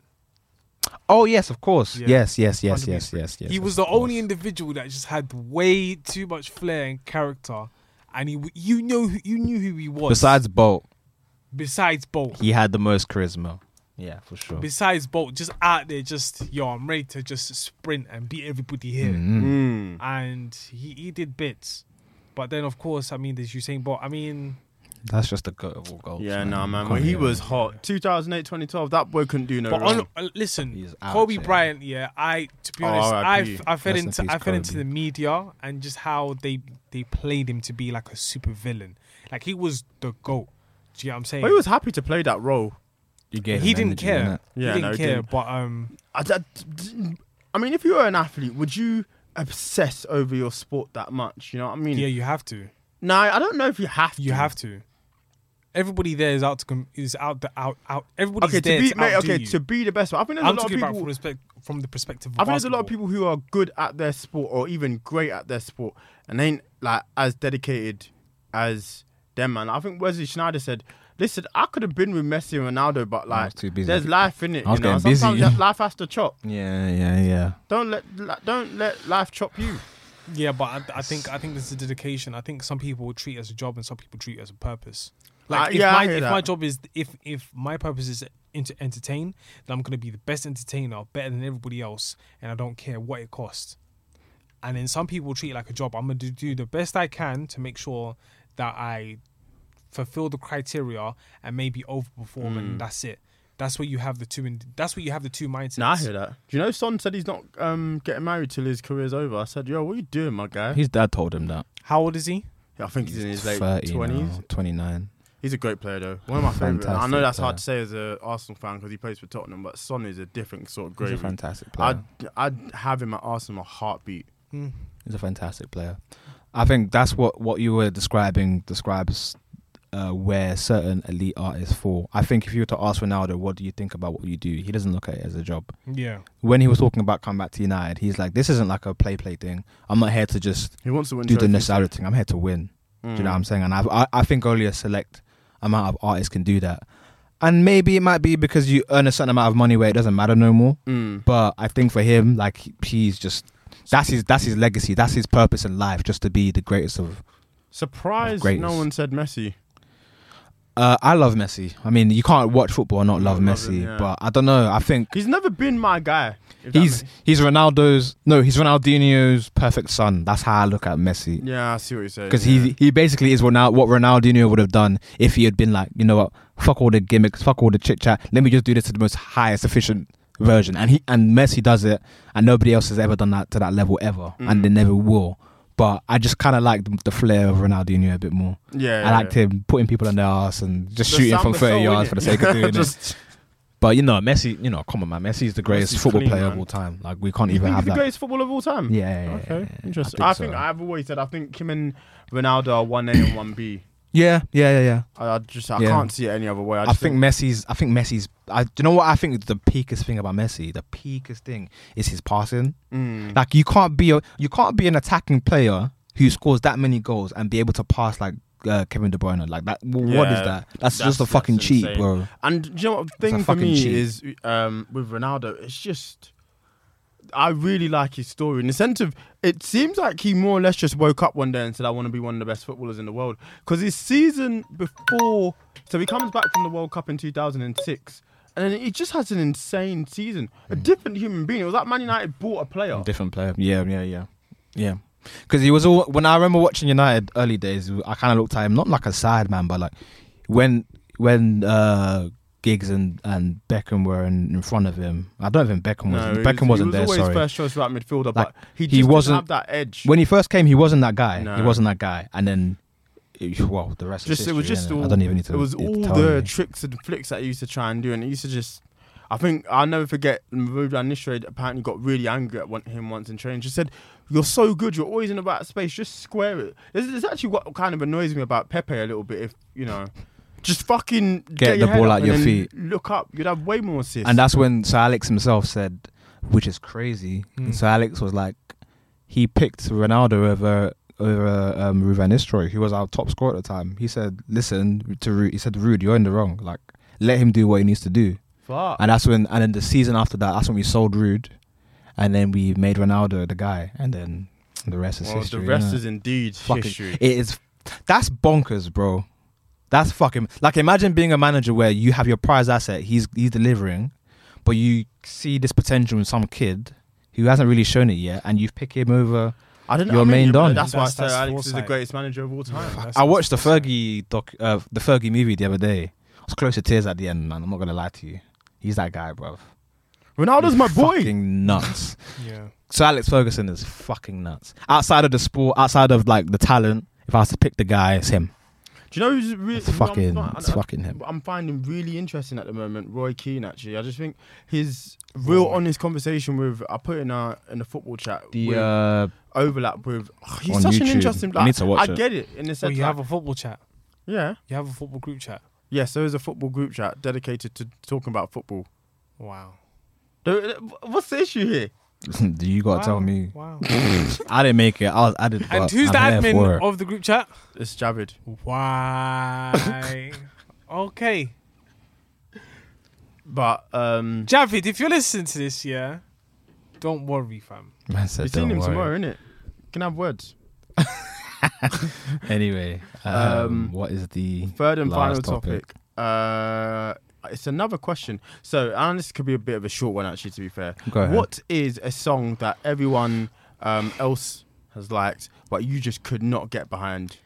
Oh yes, of course. Yeah. Yes, yes, yes, one hundred yes, yes, yes. he of was the course. only individual that just had way too much flair and character, and he you know who- you knew who he was. Besides Bolt, besides Bolt, he had the most charisma. Yeah, for sure. besides Bolt, just out there, just yo, I'm ready to just sprint and beat everybody here. Mhm. Mm. And he, he did bits, but then of course, I mean, there's Usain Bolt. I mean, That's just the goat of all goals. Yeah, nah, man. Can't When he hear was him. hot, two thousand eight, twenty twelve, that boy couldn't do no but wrong. on, uh, listen, He's out, Kobe yeah. Bryant. Yeah, I to be Oh, honest, R I I P. f- I fell Rest in into peace, I fell into Kobe. the media and just how they they played him to be like a super villain. Like he was the goat. Do you know what I'm saying? But he was happy to play that role. You gave he him didn't energy, care. innit? Yeah, he no, didn't he care. didn't. But um, I, I- I mean, if you were an athlete, would you obsess over your sport that much? You know what I mean? yeah, you have to. No, I don't know if you have to. You have to. Everybody there is out to com- is out the out out. Everybody's Okay, to there be to mate, outdo okay, you. to be the best one. I think there's I'm a lot of talking about people. from, respect, from the perspective of I think there's a lot of basketball. people who are good at their sport or even great at their sport and ain't like as dedicated as them, man. I think Wesley Schneider said, "Listen, I could have been with Messi and Ronaldo, but I was like, too busy. there's life in it. I was You know, getting busy. sometimes that life has to chop. Yeah, yeah, yeah. Don't let li- don't let life chop you. Yeah, but I, I think I think this is a dedication. I think some people treat it as a job and some people treat it as a purpose. Like Uh, if yeah, I my hear if that. my job is if if my purpose is to entertain, then I'm gonna be the best entertainer, better than everybody else, and I don't care what it costs. And then some people treat it like a job. I'm gonna do, do the best I can to make sure that I fulfill the criteria and maybe overperform, Mm. and that's it. That's where you have the two. In, that's where you have the two mindsets. Nah, I hear that. Do you know Son said he's not um, getting married till his career's over? I said, yo, what are you doing, my guy? His dad told him that. How old is he? Yeah, I think he's, in his late thirty twenties. now, twenty-nine. He's a great player, though. One of my favourites. I know Fantastic that's hard player. to say as an Arsenal fan because he plays for Tottenham, but Son is a different sort of He's a gravy. fantastic player. I'd, I'd have him at Arsenal a heartbeat. Hmm. He's a fantastic player. I think that's what, what you were describing describes uh, where certain elite artists fall. I think if you were to ask Ronaldo, what do you think about what you do? He doesn't look at it as a job. Yeah. When he was talking about coming back to United, he's like, this isn't like a play play thing. I'm not here to just He wants to win do the trophies. necessary thing. I'm here to win. Mm. Do you know what I'm saying? And I've, I I think only a select amount of artists can do that. And maybe it might be because you earn a certain amount of money where it doesn't matter no more. Mm. But I think for him, like he- he's just that's his that's his legacy. That's his purpose in life, just to be the greatest of. Surprised Greatest. no one said Messi. Uh, I love Messi. I mean, you can't watch football and not love Not love Messi. him, yeah. But I don't know. I think He's never been my guy. if that he's makes- he's Ronaldo's. No, he's Ronaldinho's perfect son. That's how I look at Messi. Yeah, I see what you're saying. Because yeah. he he basically is Ronaldo, what Ronaldinho would have done if he had been like, you know what, fuck all the gimmicks, fuck all the chit chat. Let me just do this to the most highest efficient version. And he and Messi does it, and nobody else has ever done that to that level ever, Mm. and they never will. But I just kind of like the, the flair of Ronaldinho a bit more. Yeah, I yeah, liked yeah. him putting people in their ass and just The shooting from Samba thirty soul, yards innit? for the sake of doing it. Just- But you know, Messi, you know, come on, man, Messi's the greatest Messi's football clean, player man. of all time. Like we can't You even think have he's the that. greatest footballer of all time? Yeah, yeah, yeah, Okay, yeah, interesting. I I think think, so. I've always said I think him and Ronaldo are one A and one B. Yeah, yeah, yeah, yeah. I I just I Yeah. can't see it any other way. I, I just think Messi's. I think Messi's. I, do you know what I think is the peakest thing about Messi? The peakest thing is his passing. Mm. Like you can't be a you can't be an attacking player who scores that many goals and be able to pass like uh, Kevin De Bruyne. Like that. w What is Yeah, that? That's, that's- just a fucking that's cheat, insane. bro. And do you know what the It's a thing for fucking me cheat. is um, with Ronaldo? It's just I really like his story in the sense of it seems like he more or less just woke up one day and said I want to be one of the best footballers in the world. Because his season before, so he comes back from the World Cup in two thousand six. And then he just has an insane season. A different human being. It was like Man United bought a player. Different player. Yeah, yeah, yeah, yeah. Because he was all. When I remember watching United early days, I kind of looked at him not like a side man, but like when when uh, Giggs and, and Beckham were in, in front of him. I don't even Beckham was. No, he Beckham was, wasn't he was there. always Sorry. first choice right midfielder, Like, but he, he just wasn't- didn't have that edge. When he first came, he wasn't that guy. No. He wasn't that guy. And then, it- well, the rest just is it was history, just innit? all, I don't even need to. it was need to all tell the you. tricks and flicks that he used to try and do, and he used to just. I think I'll never forget. Ruben Nistelrooy apparently got really angry at one, him once in training. Just said, "You're so good. You're always in the right space. Just square it." This is actually what kind of annoys me about Pepe a little bit. If you know, just fucking Get your the head ball up at and your then feet. Look up. You'd have way more assists. And that's when Sir Alex himself said, which is crazy. Mm. Sir Alex was like, he picked Ronaldo over over um, Ruud van Nistelrooy, who was our top scorer at the time. He said, "Listen to Ruud." He said, "Ruud, you're in the wrong. Like, let him do what he needs to do." Fuck. And that's when, and then the season after that, that's when we sold Ruud, and then we made Ronaldo the guy, and then the rest is Well, history. the rest innit? is indeed Fucking- history. It is. That's bonkers, bro. That's fucking like imagine being a manager where you have your prize asset, he's he's delivering, but you see this potential in some kid who hasn't really shown it yet, and you pick him over. I don't know. your I mean, main yeah, don. That's, That's- why I that's say Alex is the foresight. greatest manager of all time. That's- I watched the that's awesome. Fergie doc, uh, the Fergie movie the other day. I was close to tears at the end, man. I'm not gonna lie to you. He's that guy, bro. Ronaldo's my boy. Fucking nuts. Yeah. So Alex Ferguson is fucking nuts. Outside of the sport, outside of like the talent, if I was to pick the guy, it's him. Do you know who's really It's fucking, it's I'm, fucking him. I'm finding really interesting at the moment, Roy Keane. Actually, I just think his real Roy. honest conversation with I put in a in the football chat The with uh, overlap with. Oh, he's on such an YouTube. interesting. You Like, need to watch I it. get it in the Well, sense. you like- have a football chat. yeah, You have a football group chat. yes. There is a football group chat dedicated to talking about football. Wow. There- What's the issue here? you gotta wow. tell me. Wow. I didn't make it. I was. I did. And but who's the I'm here for admin it. of the group chat? It's Javid. Why? Okay. But um, Javid, if you're listening to this, yeah, don't worry, fam. Man said, you've seen "Don't him worry." tomorrow, innit? Can have words. Anyway, um, Um, what is the Third and final last topic. Uh, it's another question. So, and this could be a bit of a short one, actually. To be fair, Go ahead. what is a song that everyone um, else has liked, but you just could not get behind?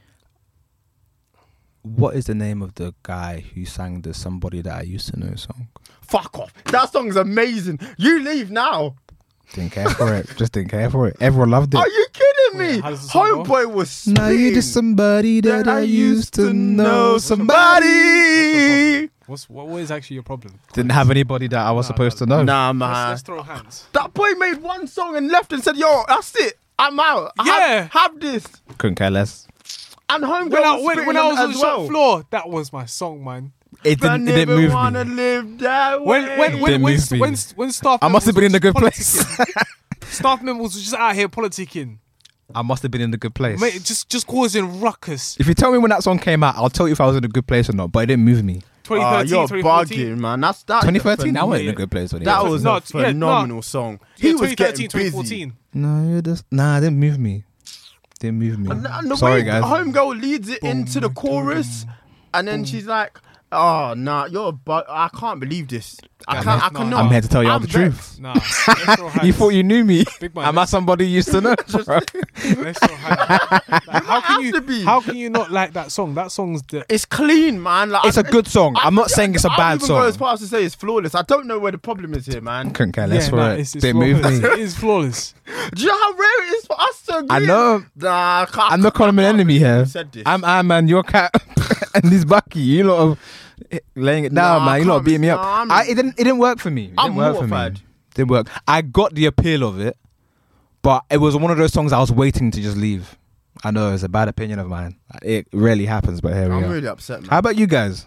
What is the name of the guy who sang the "Somebody That I Used to Know" song? Fuck off! That song's amazing. You leave now. Didn't care for it. Just didn't care for it. Everyone loved it. Are you kidding me? Wait, how does the song go? Homeboy was Now you're spitting just somebody that, I used to know. Somebody. What's what, what is actually your problem? Didn't have anybody that I was No, supposed no, to know. Nah, Let's, man. let's throw hands. That boy made one song and left and said, "Yo, that's it. I'm out. Yeah. Have, have this." Couldn't care less. And Homegirl When I, was when, spitting when I on was it on the as shop well. floor, that was my song, man. It I didn't. It didn't never move wanna me. live that When way. when when Didn't when, move me. when, when staff I must have members been in the were good just place. politicking. Staff members were just out here politicking, I must have been in the good place. mate, just just causing ruckus. If you tell me when that song came out, I'll tell you if I was in a good place or not. But it didn't move me. twenty Ah, thirteen, you're twenty fourteen. bugging, man. That's that. twenty thirteen, I wasn't in yeah. a good place. When it That came was No, a yeah, no. phenomenal song. Yeah, He was twenty thirteen, getting twenty busy. fourteen. No, you're just nah. It didn't move me. Didn't move me. And, and the Sorry, way guys. Homegirl leads it into the chorus, and then she's like, Oh nah, you're. But I can't believe this. I Yeah, can't. I no, cannot. I'm here to tell you all I'm the vexed. truth. Nah, Metro Heights. You thought you knew me? Big man, Am I somebody you used to know? bro? Metro Heights. Like, how can have to you? be. How can you not like that song? That song's the. It's clean, man. Like, It's a I- good song. I- I'm not saying it's a I'll bad even go as song. far as to say it's flawless. I don't know where the problem is here, man. Couldn't care less yeah, for nah, it. it's, it's Didn't move flawless. me. It is flawless. Do you know how rare it is for us to agree? I know. Nah, I can't, I'm the common I can't enemy believe here. you said this. I'm I man, your cat, and this Bucky. You lot of laying it down, Nah, man. I You lot can't beating me be- up. nah, I'm- I, it didn't. It didn't work for me. It I'm didn't work for mortified. me. Didn't work. I got the appeal of it, but it was one of those songs I was waiting to just leave. I know it's a bad opinion of mine. It rarely happens, but here we I'm are. really upset, man. How about you guys?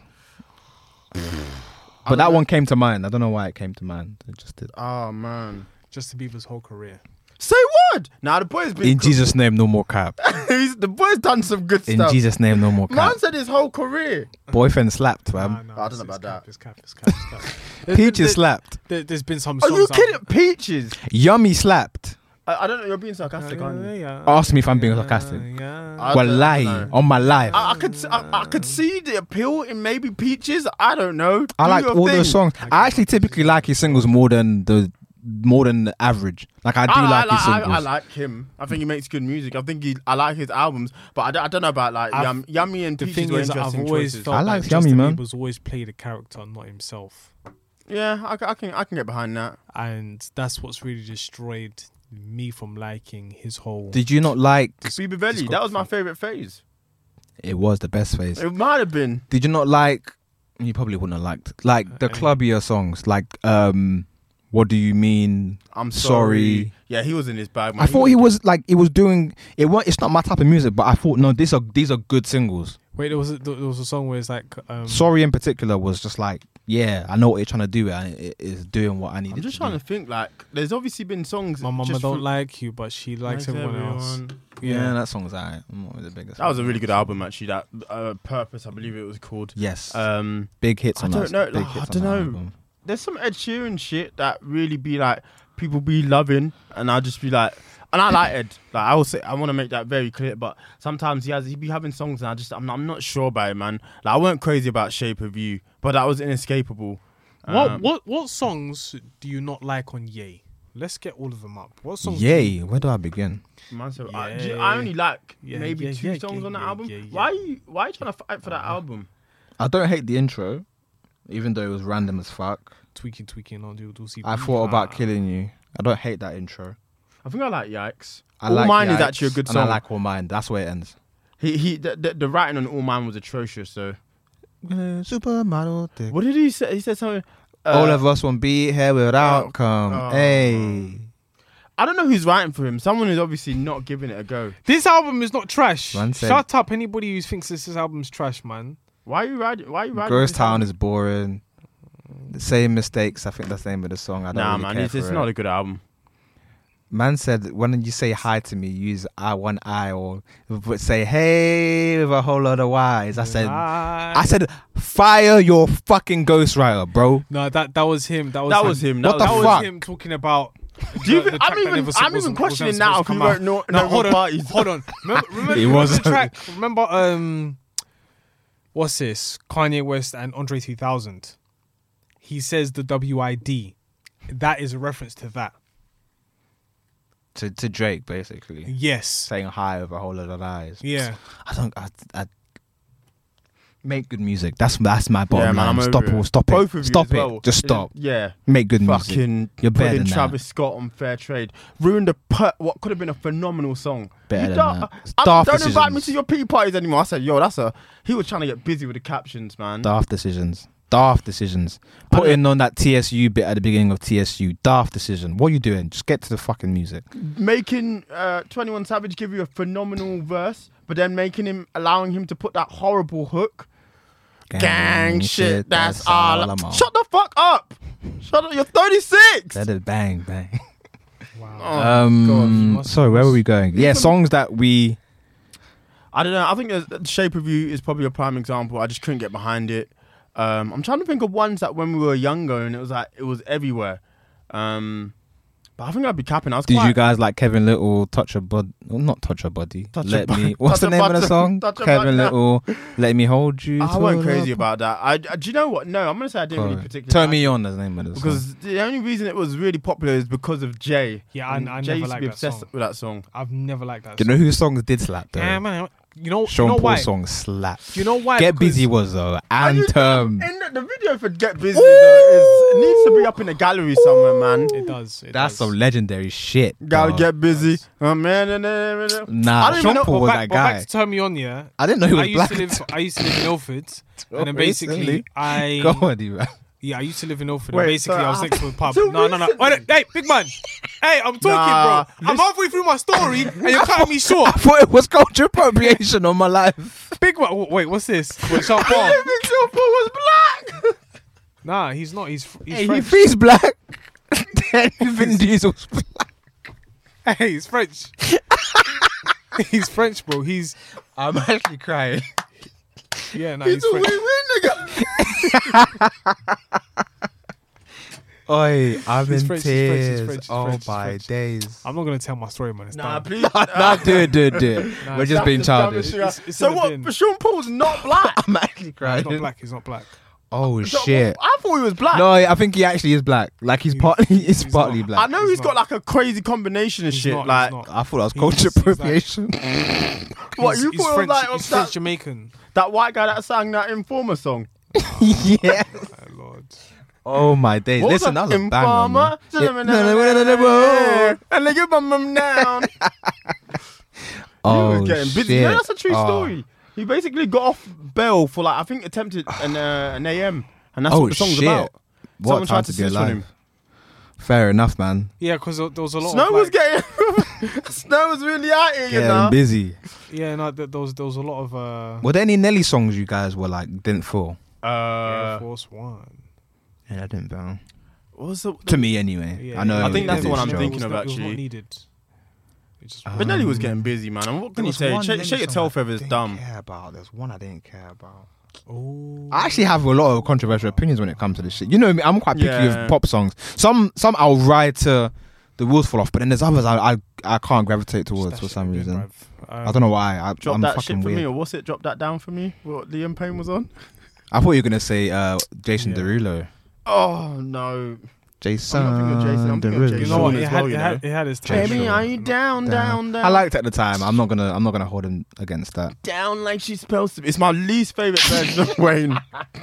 I But don't that know. one came to mind. I don't know why it came to mind. It just did. Oh man. Justin Bieber's whole career. Say what? Now the boy's been In Jesus' name, no more cap. He's, the boy's done some good In stuff. Jesus' name, no more cap. Man said his whole career. Boyfriend slapped, man. Nah, nah, I it's- don't know it's about cap, that. It's cap. It's cap. It's cap. There's Peaches been- slapped. there- There's been some Are songs. you I've- kidding? Peaches. Yummy slapped. I, I don't know. You're being sarcastic, aren't you? yeah, Ask me if I'm being sarcastic. yeah. I Well, don't lie know. on my life. I, I could I, I could see the appeal in maybe Peaches. I don't know. I Do like your all thing. those songs. I actually typically like his singles more than the more than the average. Like I do I, like I, his I, singles. I like him. I think he makes good music. I think he. I like his albums, but I, don't- I don't know about like I've- Yum, Yummy and The Peaches thing were is, I've interesting always choices. felt I like like Justin Yummy, man. Bieber's always played a character, not himself, Yeah, I, ca- I can I can get behind that. and that's what's really destroyed me from liking his whole. Did you not like? Bieber Belly. That was my discography. favorite phase. It was the best phase. It might have been. Did you not like? You probably wouldn't have liked like the Uh, clubbier songs, like um, what do you mean? I'm Sorry. sorry. Yeah, he was in his bag. Man. I thought he was like he was doing it. wa- It's not my type of music, but I thought no, these are these are good singles. Wait, there was a, there was a song where it's like. Um, Sorry in particular was just like, yeah, I know what you're trying to do, and it is doing what I need. I'm just trying to think. Like, there's obviously been songs. My mama just don't for- like you, but she likes, everyone, else. Yeah, that song's alright. I'm not the biggest. That was a fan. really good album, actually. That uh, Purpose, I believe it was called. Yes, Um, big hits I on don't that. know, Big like, hits I don't on that know. album. there's some Ed Sheeran shit that really be like people be loving, and I'll just be like, and I like Ed. Like I will say, I want to make that very clear. But sometimes he has he be having songs, and I just I'm not, I'm not sure about it, man. Like I weren't crazy about Shape of You, but that was inescapable. What Um, what what songs do you not like on Yay? Let's get all of them up. What songs? do Yay, you- where do I begin? Man, so I, Yeah. do you- I only like Yeah, maybe yeah, two yeah, songs yeah, on that yeah, album. yeah, yeah. Why are you why are you trying to fight for that album? I don't hate the intro, even though it was random as fuck. Tweaking, tweaking on do do see. I thought about killing you. I don't hate that intro. I think I like Yikes. I All like Mine is Yikes, actually a good and I song. like All Mine. That's where it ends. He he the, the, the writing on All Mine was atrocious. So Supermodel. Thick. what did he say? He said something. Uh, All of us won't be here without oh, come. oh. Hey. I don't know who's writing for him. Someone is obviously not giving it a go. This album is not trash. Man said- Shut up, anybody who thinks this, this album's trash, man. Why are you riding? Why are you riding? Ghost this Town album? is boring. The same mistakes. I think that's the name of the song. I don't Nah, really man, care it's, for it's it. not a good album. Man said, when you say hi to me, use I one I or but say hey with a whole lot of Y's. I said, Nah. I said, fire your fucking ghostwriter, bro. no, that that was him. That was That him. was him. What That the was That fuck? was him talking about. Do you the- think- the I'm track that even- never- I'm even wasn't- questioning wasn't now supposed if to he come weren't out. no- No, no hold on, parties. hold on. Remember, remember, He remember wasn't. the track. Remember, um, what's this? Kanye West and Andre three thousand. He says the W I D. That is a reference to that. To to Drake, basically. Yes. Saying hi with a whole lot of eyes. Yeah. I don't. I, I make good music. That's that's my bottom Yeah, man, line. I'm Stop over it. it. Stop Both it. of you Stop as it. well. Just stop. Yeah. Make good music. Fucking You're better putting than Travis that. Scott on Fair Trade. Ruined the per- what could have been a phenomenal song. Better You than don't, that. I- Daft don't invite me decisions. to your pee parties anymore. I said, yo, that's a. He was trying to get busy with the captions, man. Daft decisions. Daft decisions. I Putting on that T S U bit at the beginning of T S U. Daft decision. What are you doing? Just get to the fucking music. Making uh, twenty-one Savage give you a phenomenal verse, but then making him, allowing him to put that horrible hook. Gang, shit, that's, all. I'm I'm on. Shut the fuck up. Shut up. You're thirty-six. Let it bang, bang. Wow. Oh, um, God. sorry, where were we going? Yeah, Even- songs that we. I don't know. I think the the Shape of You is probably a prime example. I just couldn't get behind it. Um, I'm trying to think of ones that when we were younger and it was like it was everywhere. Um, But I think I'd be capping. I was Did quite, you guys like Kevin Little, Touch a Body? Well, not Touch a Body. Touch a Let Bu- me. What's Touch the a name of the Button. song? Touch a Kevin Button. Little, Let Me Hold You. I wasn't to crazy the- about that. I, I do you know what? No, I'm gonna say I didn't really God. particularly. Turn like Me it. On is the name of the song. Because the only reason it was really popular is because of Jay. Yeah, I, And I Jay never used to liked be that obsessed song. with that song. I've never liked that Do you song. know whose songs did slap though? Yeah, man. You know, Sean you know why? Paul's song slapped. Do you know why? Get Because- Busy was though And you- anthem. And the, the video for Get Busy though, is it needs to be up in a gallery somewhere, man. It does. It That's does. some legendary shit. Gotta dog. get busy. Oh, man. and, uh, uh, Nah, I don't even Sean know- Paul But was back, that but back guy. to Turn Me On, yeah. I didn't know he I was used black. to live. I used to live in Ilford, and then basically, Recently. I Go on, you man. yeah, I used to live in Ilford. Wait, and basically, so I was I- next to a pub. so no, no, no. recently- Wait, hey, big man. Hey, I'm talking, Nah, bro. I'm this- halfway through my story, and you're cutting me I short. thought it was culture appropriation on my life. Big man. w- Wait, what's this? Wait, Sean Paul. Big Sean Paul was black. Nah, he's not. He's he's Hey, French. if he's black, then Vin Diesel's black. Hey, he's French. He's French, bro. He's I'm actually crying. yeah, no, He's he's a French. win-win nigga. Oi, I'm He's in French, he's French, he's tears. French, he's oh French, he's my French. days. I'm not gonna tell my story, man. It's Nah, done. please. Nah, do it, do it, do it. Nah, We're it's just not being the dumbest childish. shit. It's- it's So in the what? bin. But Sean Paul's not black. I'm actually He's crying. not black. He's not black. Oh So, shit. I thought he was black. No, I think he actually is black. Like he's He's- partly, he's, he's partly not. black. I know He's he's got not. like a crazy combination of He's shit. not, he's like not. I thought that was He's- culture he's like- appropriation. what He's- you he's thought it was French, like he's that, French Jamaican. that white guy that sang that Informer song. yeah. My lord. Oh my days. What was Listen, that was a banger. Informer. man. And they give my mum down. He Oh was getting busy. shit. Yeah, that's a true Oh. story. He basically got off bail for like I think attempted an uh, an A M, and that's Oh what the song's shit. about. What Someone time tried to to be snitch on alive? him. Fair Fair enough, man. Yeah, because there was a lot. Snow of, was like, getting Snow was really out here, you Getting know. busy. Yeah, no, there, there was there was a lot of uh, Were there any Nelly songs you guys were like didn't feel? Air Uh, Force One. Yeah, I didn't feel. what was the, To me, anyway. Yeah, I know. yeah, I think yeah, that's the it one was- I'm it thinking was of, not- It was actually. not needed. It just Uh, But Nelly was getting busy, man. And what can you say? Shake, shake your tail feathers, dumb. Care about. There's one I didn't care about. Oh, I actually have a lot of controversial opinions when it comes to this shit. You know me, I'm quite picky Yeah. with pop songs. Some some I'll ride to the wheels fall off, but then there's others I I, I can't gravitate towards for some reason. I don't know why. I, Drop I'm that fucking shit for weird. me, or what's it? Drop that down for me. What Liam Payne was on? I thought you were gonna say uh, Jason Yeah. Derulo. Oh no, Jason. I'm not thinking of Jason, I'm thinking of Derulo. You know Sean what? as It had, well, you it, had, know. it had its time. baby, Sure. are you down, down, down? I liked it at the time. I'm not gonna. I'm not gonna hold him against that. down like she's supposed to be. It's my least favorite version of Wayne.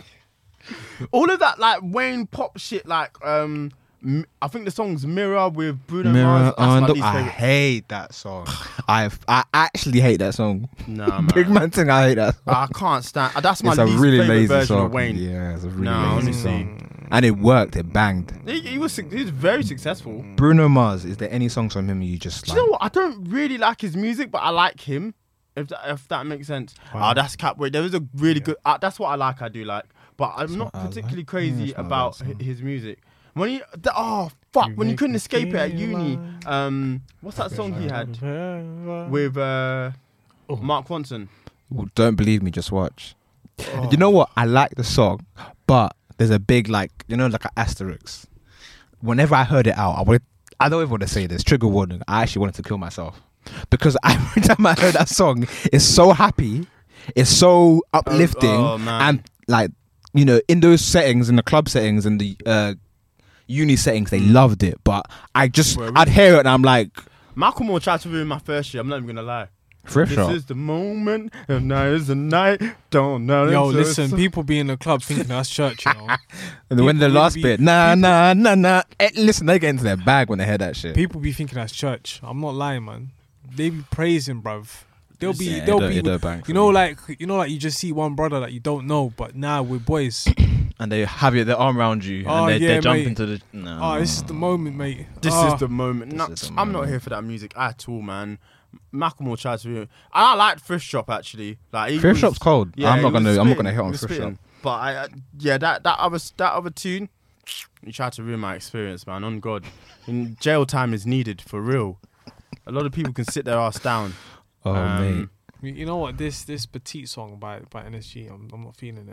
All of that like Wayne pop shit, like um, m- I think the song's Mirror with Bruno Mars. That's on my the. least I favorite. hate that song. I I actually hate that song. Nah, Big man. man thing. I hate that. Song. I can't stand. uh, That's my It's a least really favorite lazy version song. of Wayne. Yeah, it's a really No, lazy honestly. song. And it worked. It banged. He, he was suc- he was very successful. Bruno Mars. Is there any songs from him you just Do like? you know what? I don't really like his music, but I like him. If that, if that makes sense. Wow. Oh, that's cap. Wait, there is a really Yeah. good. Uh, that's what I like. I do like, but I'm not what I particularly like. crazy Yeah, it's not a about bad song. hi- his music. When he, the, oh fuck, You when you make couldn't me escape it at feel uni. like- Um, what's that song he had With with uh, Oh. Mark Ronson? Well, don't believe me, just watch. Oh. You know what? I like the song, but there's a big like you know like an asterisk. Whenever I heard it out, I would. I don't even want to say this. Trigger warning. I actually wanted to kill myself because every time I heard that song, it's so happy, it's so uplifting, oh, man. and like you know in those settings, in the club settings, and the uh, uni settings, they loved it. But I just Well, I'd hear it and I'm like, Macklemore tried to ruin my first year. I'm not even gonna lie. thrift This shop. is the moment, and now is the night. Don't know. Yo, So listen, it's- people be in the club thinking that's church, you know. And then when the people last really bit, be- nah, nah, nah, nah. Eh, listen, they get into their bag when they hear that shit. People be thinking that's church. I'm not lying, man. They be praising, bruv. They'll be, Yeah, they'll it don't- be, it don't bang for you know, me. like, you know, like you just see one brother that you don't know, but now we're boys. And they have your, their arm around you, Oh, and they, yeah, they jump mate. into the. No. Oh, this is the moment, mate. This Oh. is the moment. This No, is the I'm not moment. here for that music at all, man. Macklemore tried to. And I liked Thrift Shop actually. Like he Thrift was- shop's cold. Yeah, I'm he not was gonna. I'm not spitting, gonna hit he on was thrift spitting. shop. But I, I, yeah, that that other that other tune, you tried to ruin my experience, man. On God, and jail time is needed for real. A lot of people can sit their ass down. Oh Um, mate, You you know what? This this petite song by by N S G, I'm I'm not feeling it.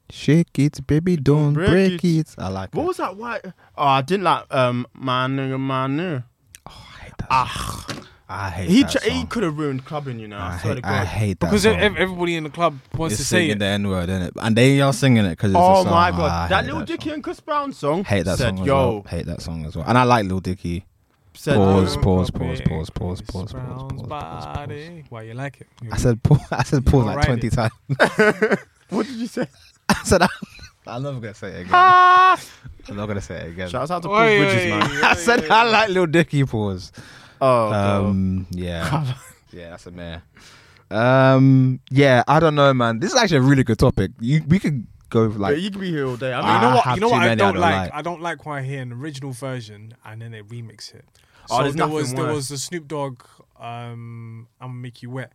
Shake it, baby, don't break break, it. it. I like What it. was that white? Oh, I didn't like um my nigga, my nigga. Oh, I hate that. Ah, I hate he that tr- he song. could have ruined clubbing, you know. I, I swear hate, to I God. hate that Because song. ev- everybody in the club wants It's to say singing it. the N word, innit? And they are singing it because it's Oh a song. my Ah, God, I that hate Little that Dicky song. and Chris Brown song. Hate that said, song as yo, well. Hate that song as well. And I like Lil Dicky. Said, Pause, yo, pause, pause, pause, pause, pause, pause, Brown's pause, pause, pause. body. Why you like it? I said pause. I said pause like Alright twenty then. times. What did you say? I said I'm never gonna say it again. Ah! I'm not gonna say it again. Shouts out to Paul Oi, Bridges, oi, man. oi, I said oi, I oi. like Lil Dicky. Pause. Oh, God. Um, yeah, yeah, that's a mare. Um, yeah, I don't know, man. This is actually a really good topic. You, we could go But like you could be here all day. I You mean, I know what? have You know too what I many I don't don't like? like. I don't like when I hear an original version and then they remix it. Oh, So there's there nothing was there worse. was the Snoop Dogg. Um, I'm gonna make you wet.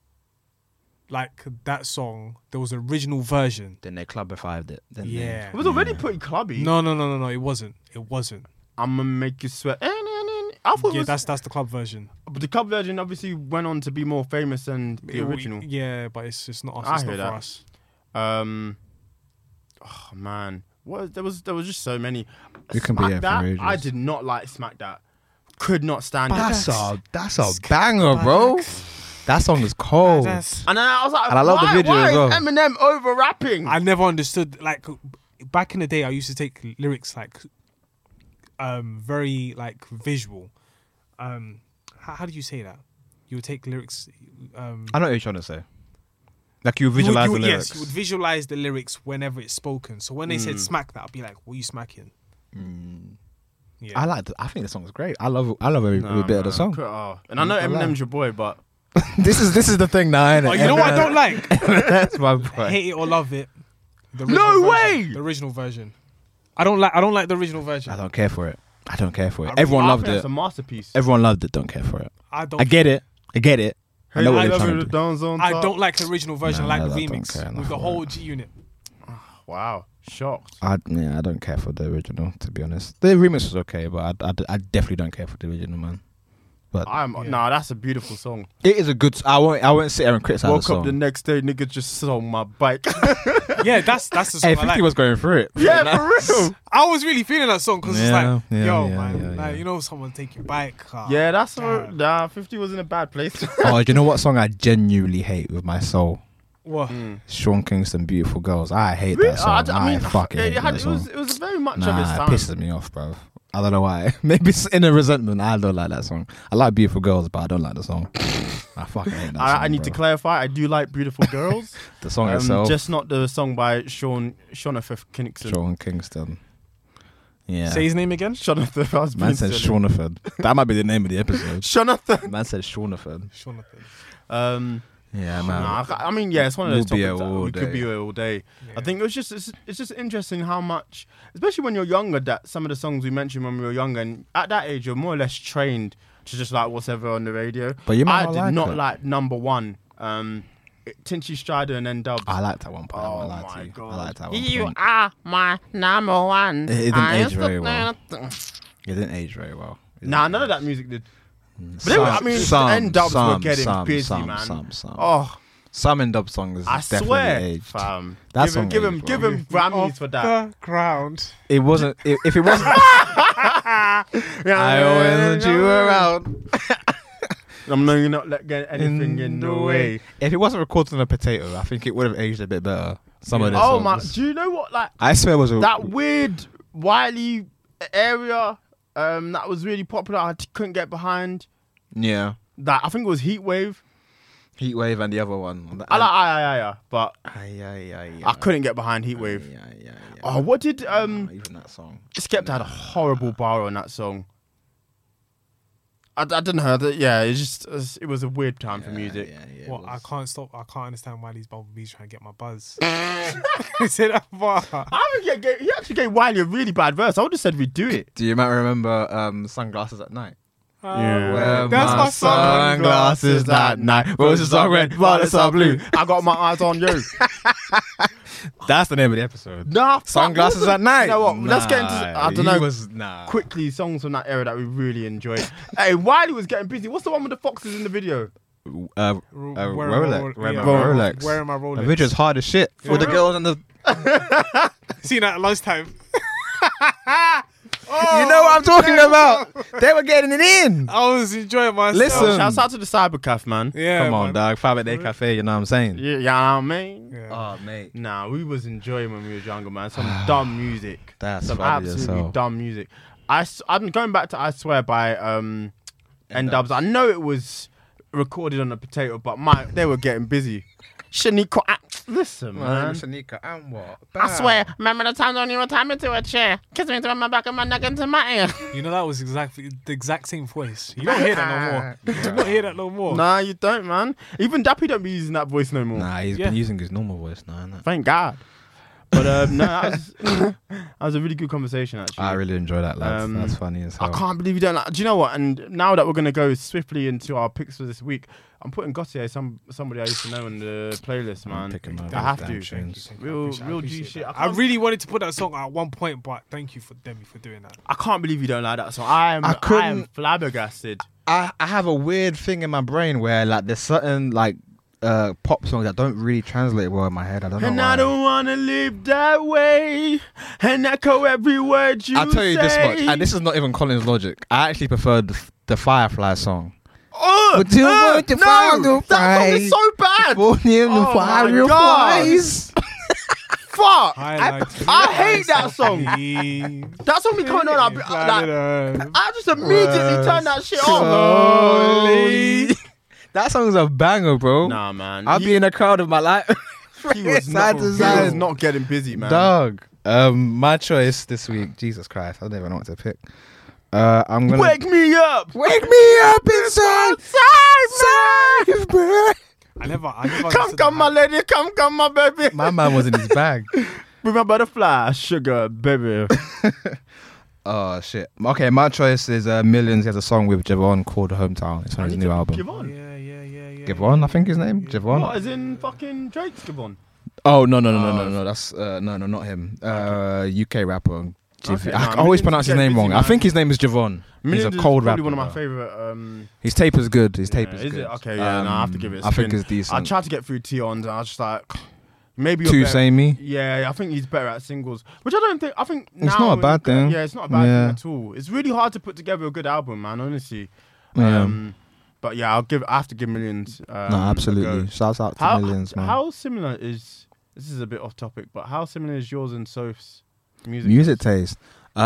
Like that song, there was an original version. then they clubified it. Didn't Yeah. it was already pretty clubby. No, no, no, no, no. It wasn't. It wasn't. I'm gonna make you sweat. I thought Yeah, it was, that's that's the club version. but the club version obviously went on to be more famous than the It- original. Yeah, but it's just not us. I It's hear not for that. us. Um, oh man, what there was there was just so many. We can be Smack here for That, ages. I did not like Smack That. Could not stand But it. That's That's- a that's a banger, bro. That song is cold. That's- And then I was like, And I love the why, video why as well. is Eminem over rapping? I never understood. Like back in the day, I used to take lyrics like um very like visual. Um, how, how do you say that? You would take lyrics. Um, I know what you're trying to say. Like you you would- visualize you would- the lyrics. Yes, you would visualize the lyrics whenever it's spoken. So when they said Mm. smack that, I'd be like, "What are you smacking?" Mm. Yeah. I like. The, I think the song is great. I love. I love every, Nah, every bit of the man. song. Could- oh. And I know I like- Eminem's your boy, but this is this is the thing now, innit? Oh, you know what I don't like? That's my point. Hate it or love it. The No original way! version. The original version. I don't like. I don't like the original version. I don't care for it. I don't care for it. I- Everyone I loved think it. It's a masterpiece. Everyone loved it. Don't care for it. I don't. I get it. I get it. I know Hey, what I they're love trying it, to the do. dance on I top. don't like the original version. No, I like no, the I don't remix care enough with the for whole it. G unit. Wow, shocked. I yeah, I don't care for the original. To be honest, the remix was okay, but I, I, I definitely don't care for the original, man. But I'm Yeah. nah, that's a beautiful song. it is a good. I won't. I won't sit here and criticize Woke the song. up the next day, nigga just sold my bike. Yeah, that's that's the song Hey, I fifty like. was going through it. yeah, for real. I was really feeling that song because it's Yeah, like, yeah, yo, yeah, man, yeah, like yeah. you know, someone take your bike. ah, Yeah, that's damn. what. Nah, fifty was in a bad place. Oh, do you know what song I genuinely hate with my soul? What? Mm. Sean Kingston, Beautiful Girls. I hate Really? that song. I, I, I mean, fucking it, hate had, that it was song. it was very much of its Nah, it time. pisses me off, bro. I don't know why. Maybe it's in a resentment. I don't like that song. I like Beautiful Girls, but I don't like the song. I fucking hate that song. I, I need bro. to clarify. I do like Beautiful Girls. the song um, itself. just not the song by Sean Jonathan Kingston. Sean Kingston. Yeah. Say his name again. Jonathan. I was Man being said silly. Shaunaford. That might be the name of the episode. Jonathan. Man said Shaunaford. Jonathan. Um, Yeah, man. nah, I, ca- I mean, yeah, it's one of We'll those be here topics that all we could day. be here all day. Yeah. I think it was just it's, it's just interesting how much, especially when you're younger, that some of the songs we mentioned when we were younger, and at that age, you're more or less trained to just like whatever on the radio. But you might I not did like not it. like number one, um, Tinchy Strider and then Dubs. I liked that one point. I Oh won't lie to my you. god! I liked that one You point. are my number one. It- it didn't I age used to very well. think- It didn't age very well. It Nah, didn't none of age. that music did. Mm, But they were- I mean, the end dubs were some, getting some, busy, some, man. Some, some, Oh, some end dub songs I definitely swear, aged. fam. That give him, song give him, aged give well. him Grammys for that. The ground. It wasn't. If, if it wasn't, I always want you around. I'm not gonna not let get anything in, the way. If it wasn't recorded on a potato, I think it would have aged a bit better. Some of the Oh songs. my! Do you know what? Like I swear it was a, that weird Wiley area um, that was really popular. I t- couldn't get behind yeah. that. I think it was Heat Wave. Heat Wave and the other one. I like Aye Aye Aye, Aye, but Aye, aye, aye, I couldn't get behind Heat Wave. Aye, aye, aye, aye. Oh, what did um? Nah, even that song. Skepta had a horrible bar on that song. I, I don't know. that- Yeah, it's just it's- it was a weird time for Yeah, music. yeah, yeah, it Well, I was. can't stop. I can't understand why these bumblebees trying to get my buzz. Say that bar. I think he, gave, he actually gave Wiley a really bad verse. I would have said we'd do it. Do you might remember um, Sunglasses at Night? Yeah. Wear That's my song. Sunglasses that night. Roses are red, violets are blue. I got my eyes on you. That's the name of the episode. Nah, fuck, Sunglasses listen. at Night. You know what? Let's get into. Nah, I don't he know. Was, nah. Quickly, songs from that era that we really enjoyed. Hey, Wiley was getting busy. What's the one with the foxes in the video? Uh, Ro- uh, wearing my Rolex. Ro- Wearing yeah, my wearing- Rolex. Wearing my The Rolex. video's hard as shit. For With the real? girls and the Seen that at lunchtime. Oh, you know what I'm talking about? They were getting it in. I was enjoying myself. Listen. Oh, shouts out to the Cybercaf, man. Yeah, Come on, man. dog. Five at Day Cafe, you know what I'm saying? Yeah, yeah, I mean. Yeah. Oh, mate. Nah, we was enjoying when we was younger, man. Some dumb music. That's Some funny as absolutely hell. dumb music. I, s- I'm going back to I Swear by um, N-Dubs. I know it was recorded on a potato, but my they were getting busy. Shaniqua, ah, listen, man. Shanika, and what? I swear, remember the time when you were tying me to a chair, kissing me to my back and my neck into my ear. You know that was exactly the exact same voice. You don't hear that no more. You don't hear that no more. Nah, you don't, man. Even Dappy don't be using that voice no more. Nah, he's Yeah. been using his normal voice now, innit? Thank God. But um, no, that was, that was a really good conversation, actually. I really enjoy that, lads. Um, That's funny as I hell. can't believe you don't like. Do you know what? And now that we're gonna go swiftly into our picks for this week, I'm putting Gautier, some somebody I used to know, on the playlist, I'm man. picking my I have damn to. tunes. Thank you, Real, thank you. I real appreciate G shit. I, that. I can't- really wanted to put that song at one point, but thank you for Demi for doing that. I can't believe you don't like that song. I am. I I, couldn't- am flabbergasted. I, I have a weird thing in my brain where like there's certain like uh pop songs that don't really translate well in my head. I don't know And why. I don't wanna live that way and echo every word you I'll tell you this say. much, and this is not even Colin's logic. I actually prefer the, the Firefly song. Oh, But you uh, want to no, find that song is so bad. Oh my Fireflies. Fuck. I, I hate that song. That song be coming on. I, be- like, I just immediately turn that shit off. Slowly. That song's a banger, bro. Nah, man. I'll he, be in a crowd of my life. he was side not, to he side. was not getting busy, man. Dog. Um, my choice this week. Jesus Christ, I don't even know what to pick. Uh, I'm gonna Wake me up. wake me up inside. Save me. I never, I never Come, understood come, my that. lady. Come, come, my baby. My man was in his bag. With my butterfly, sugar, baby. Oh shit. Okay, my choice is uh, Millions. He has a song with Javon called Hometown. It's on his new album. Give on. Yeah, yeah, yeah, yeah. Javon, yeah, I think his name. yeah. Javon. What, as in fucking Drake's give on? Oh no no no no Oh. no no. That's uh, no no not him. Uh, U K rapper. Okay, I, nah, I always Millions pronounce his get name busy, wrong. I man. think his name is Javon. He's Millions a is cold probably rapper. one of my bro. favorite. Um, His tape is good. His tape yeah, is is good. it? Okay, yeah, no, I have to give it a I think spin. it's decent. I tried to get through Tions, and I was just like, maybe you're Two better- samey. Yeah, I think he's better at singles, which I don't think. I think It's now not a bad thing. Yeah, it's not a bad Yeah. thing at all. It's really hard to put together a good album, man. Honestly. Yeah. Um, but yeah, I'll give. I have to give Millions. Um, No, a absolutely. go. Shouts out to How Millions, man. how similar is? This is a bit off topic, but how similar is yours and Soph's music? Music taste.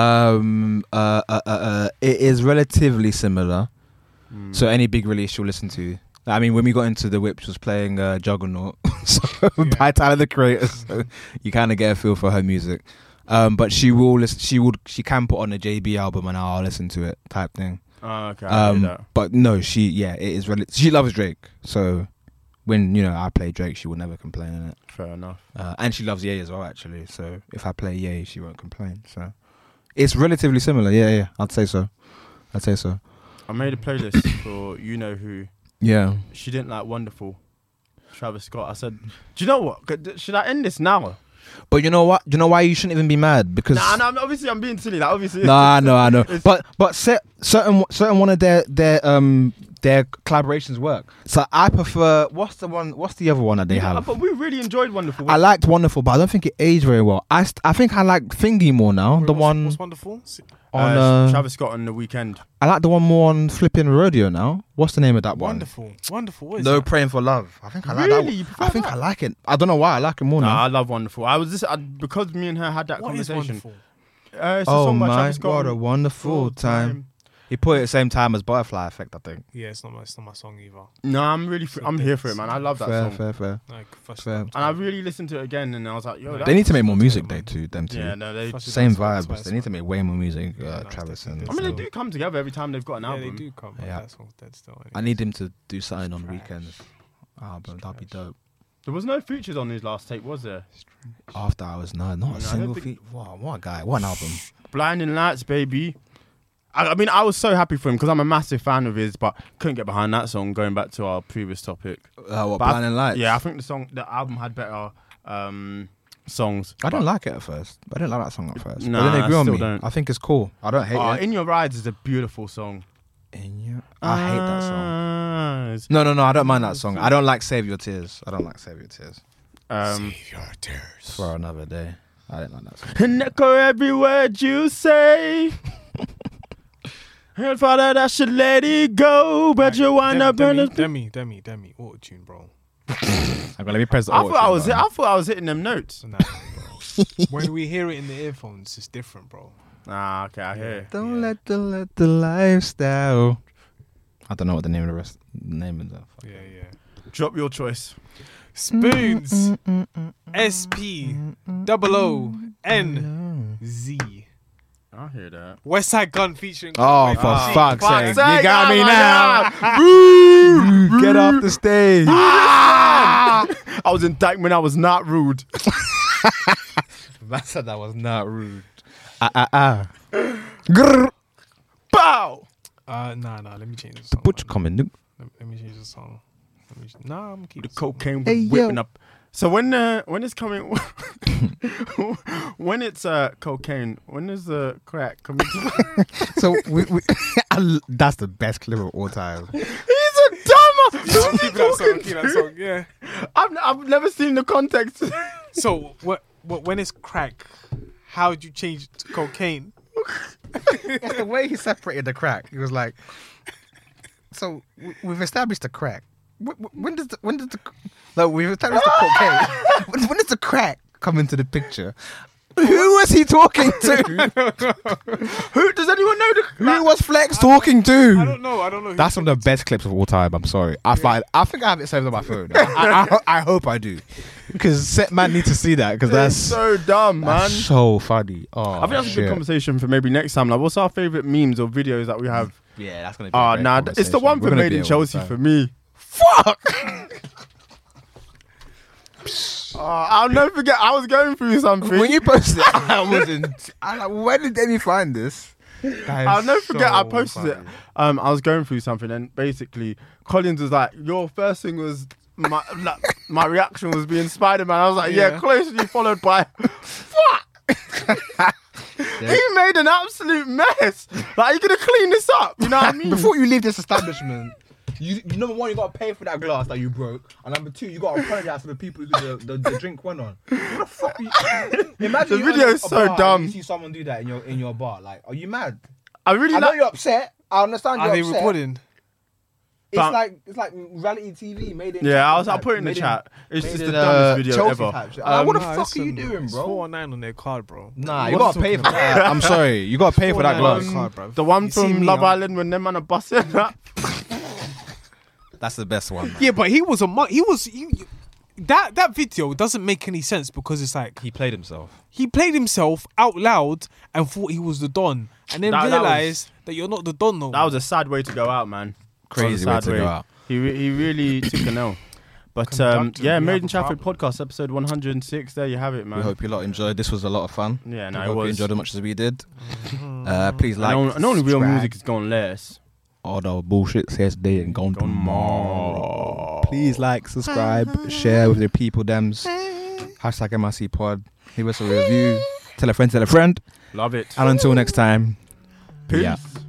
Um. Uh, uh, uh, uh. It is relatively similar. Mm. So any big release you'll listen to. I mean, when we got into the Whip, she was playing uh, Juggernaut, so Yeah. by Tyler the Creator. So you kind of get a feel for her music. Um, but she will listen. She would. She can put on a J B album and I'll listen to it, type thing. Oh, okay. I Um, hear that. but no, she yeah, it is. Rel- she loves Drake, so when you know I play Drake, she will never complain in it. Fair enough. Uh, and she loves Ye as well, actually. So if I play Ye, she won't complain. So it's relatively similar. Yeah, yeah, I'd say so. I'd say so. I made a playlist for you know who. Yeah. She didn't like Wonderful. Travis Scott. I said, do you know what? Could- Should I end this now? But you know what? You know why you shouldn't even be mad? Because Nah, nah, obviously I'm being silly. Like, obviously. no, I know, I know. It's- But but cer- certain certain one of their their um their collaborations work. So I prefer. What's the one? What's the other one that they Yeah, have? but we really enjoyed Wonderful. I liked Wonderful, but I don't think it aged very well. I st- I think I like Thingy more now. Wait, the what's, one What's wonderful? on uh, uh, Travis Scott on The Weekend. I like the one more on Flipping Rodeo now. What's the name of that one? Wonderful, wonderful. What is No that? Praying for Love. I think I like Really? that. You One. prefer I think that? I like it. I don't know why I like it more Nah, now. I love Wonderful. I was just I, because me and her had that What is conversation. wonderful? Uh, it's a Oh song by my, Travis Scott. what a wonderful time. He put it at the same time as Butterfly Effect, I think. Yeah, it's not my, it's not my song either. No, I'm really, fr- I'm here for it, man. I love that fair, song. fair, fair. Like, first Fair. time- And I really listened to it again, and I was like, yo, that They need to make more music, they too. Them two. Yeah, no, they. First Same Twice, vibes. twice, They need to twice. make way more music. Yeah, Uh, no, Travis definitely. and. I mean, they still- do come together every time they've got an Yeah, album. they do come. Yeah. Yeah. That song's dead still. I need him to do something on Trash. weekends. Album, that'd be dope. There was no features on his last tape, was there? After Hours, no, not No, I a don't single think- feat. Wow, what a guy! What an album! Blinding Lights, baby. I, I mean, I was so happy for him because I'm a massive fan of his, but couldn't get behind that song. Going back to our previous topic, Uh, what But I- Blinding Lights? yeah, I think the song, the album had better um, songs. I don't but- like it at first. I didn't like that song at first. Nah, but then it grew I on still me. don't. I think it's cool. I don't hate Oh, it. In Your Rides is a beautiful song. In your, I hate that song. Eyes. No, no, no. I don't mind that song. I don't like Save Your Tears. I don't like Save Your Tears. Um, Save your tears. For another day. I didn't like that song. and echo every word you say. And Father, that should let it go, but you wind up in Demi, the. Demi, Demi, Demi, auto tune, bro. I'm gonna let me press the I auto thought I tune was. button. I thought I was hitting them notes. Nah, bro. When we hear it in the earphones, it's different, bro. Ah, okay, I hear. it. Don't Yeah. let the let the lifestyle. I don't know what the name of the rest name is. That. Yeah, yeah. Drop your choice. Spoons. S P double O N Z. I hear that. West Side Gun featuring. Oh, Conway for Twitty. fuck's fuck's sake! sake, You got oh me my now. God. Get off the stage. Ah! I was in Dykeman. I was not rude. That said that was not rude. Ah ah ah. Grrr. Bow. Uh, nah, nah. Let me change the The song. butcher man. coming. Nuke. Let, let me change the song. Let me, nah, I'm gonna keep The the song. cocaine Hey, was whipping yo. up. So when uh, when it's coming, when it's uh cocaine, when is the crack coming? To So we, we I- that's the best clip of all time. He's a dumber. Yeah, I'm keeping that song. Keep that song. Yeah. I've I've never seen the context. So what? What? When it's crack, how would you change it to cocaine? It's the way he separated the crack. He was like, so we- we've established the crack. Wh- wh- When does the, when does the no we've established the cocaine. When, when does the crack come into the picture? Who was he talking to? Who does anyone know the? Who was Flex talking I to? don't know. I don't know. who That's one of the best clips of all time. I'm sorry. I find I think I have it saved on my phone. I, I, I, I hope I do, because set man need to see that because That's that's, so dumb, man. that's so funny. Oh, I think that's a shit. good conversation for maybe next time. Like, what's our favorite memes or videos that we have? Yeah, that's gonna be. Oh, nah, it's the one for Made in Chelsea for me. Fuck. Oh, I'll never forget. I was going through something. When you posted it, I wasn't. I like, when did Demi find this? That is I'll never forget. I so posted it. funny. Um, I was going through something, and basically, Collins was like, "Your first thing was my like, my reaction was being Spider Man." I was like, "Yeah, Yeah. closely followed by fuck." He made an absolute mess. Like, you gonna clean this up? You know what I mean? Before you leave this establishment, you, you number one, you gotta pay for that glass that you broke, and number two, you gotta apologize to the people who the, the, the drink went on. What the fuck? Are you, imagine The you video own a- is a so bar and dumb. You see someone do that in your in your bar. Like, are you mad? I really I know like. you're upset. I understand you're Are they upset. recording? It's But- like it's like reality T V made in. Yeah, I was. type- I'll put it in the made chat. It's made just in, the dumbest uh, video Chelsea ever. type shit. Um, Like, what the Nah, fuck listen, are you doing, It's bro? four one nine on their card, bro. Nah, you What's gotta pay talking for about? that. I'm sorry, you gotta pay for that four one nine glass. on their card, bro. The one You see from me, Love I'm- Island when them man are busting up. That's the best one. Yeah, but he was a mu- he was he, that that video doesn't make any sense because it's like He played himself. he played himself out loud and thought he was the Don, and then That- that was- realized that you're not the Don no That was a sad way to go out, man. Crazy That way was a to sad go out. He re- he really took an L. But um, Conductor, yeah, we Made have in a Trafford problem. podcast episode one hundred six. There you have it, man. We hope you lot enjoyed. This was a lot of fun. Yeah, no, we it hope you was. enjoyed as much as we did. Uh, please like. and only, and only real subscribe. music is going less. All the bullshit says they ain't gone Gone tomorrow. Please like, subscribe, share with your people. Dems. Hashtag M R C Pod. Leave us a review. Tell a friend. Tell a friend. Love it. And until next time. Peace. Yeah.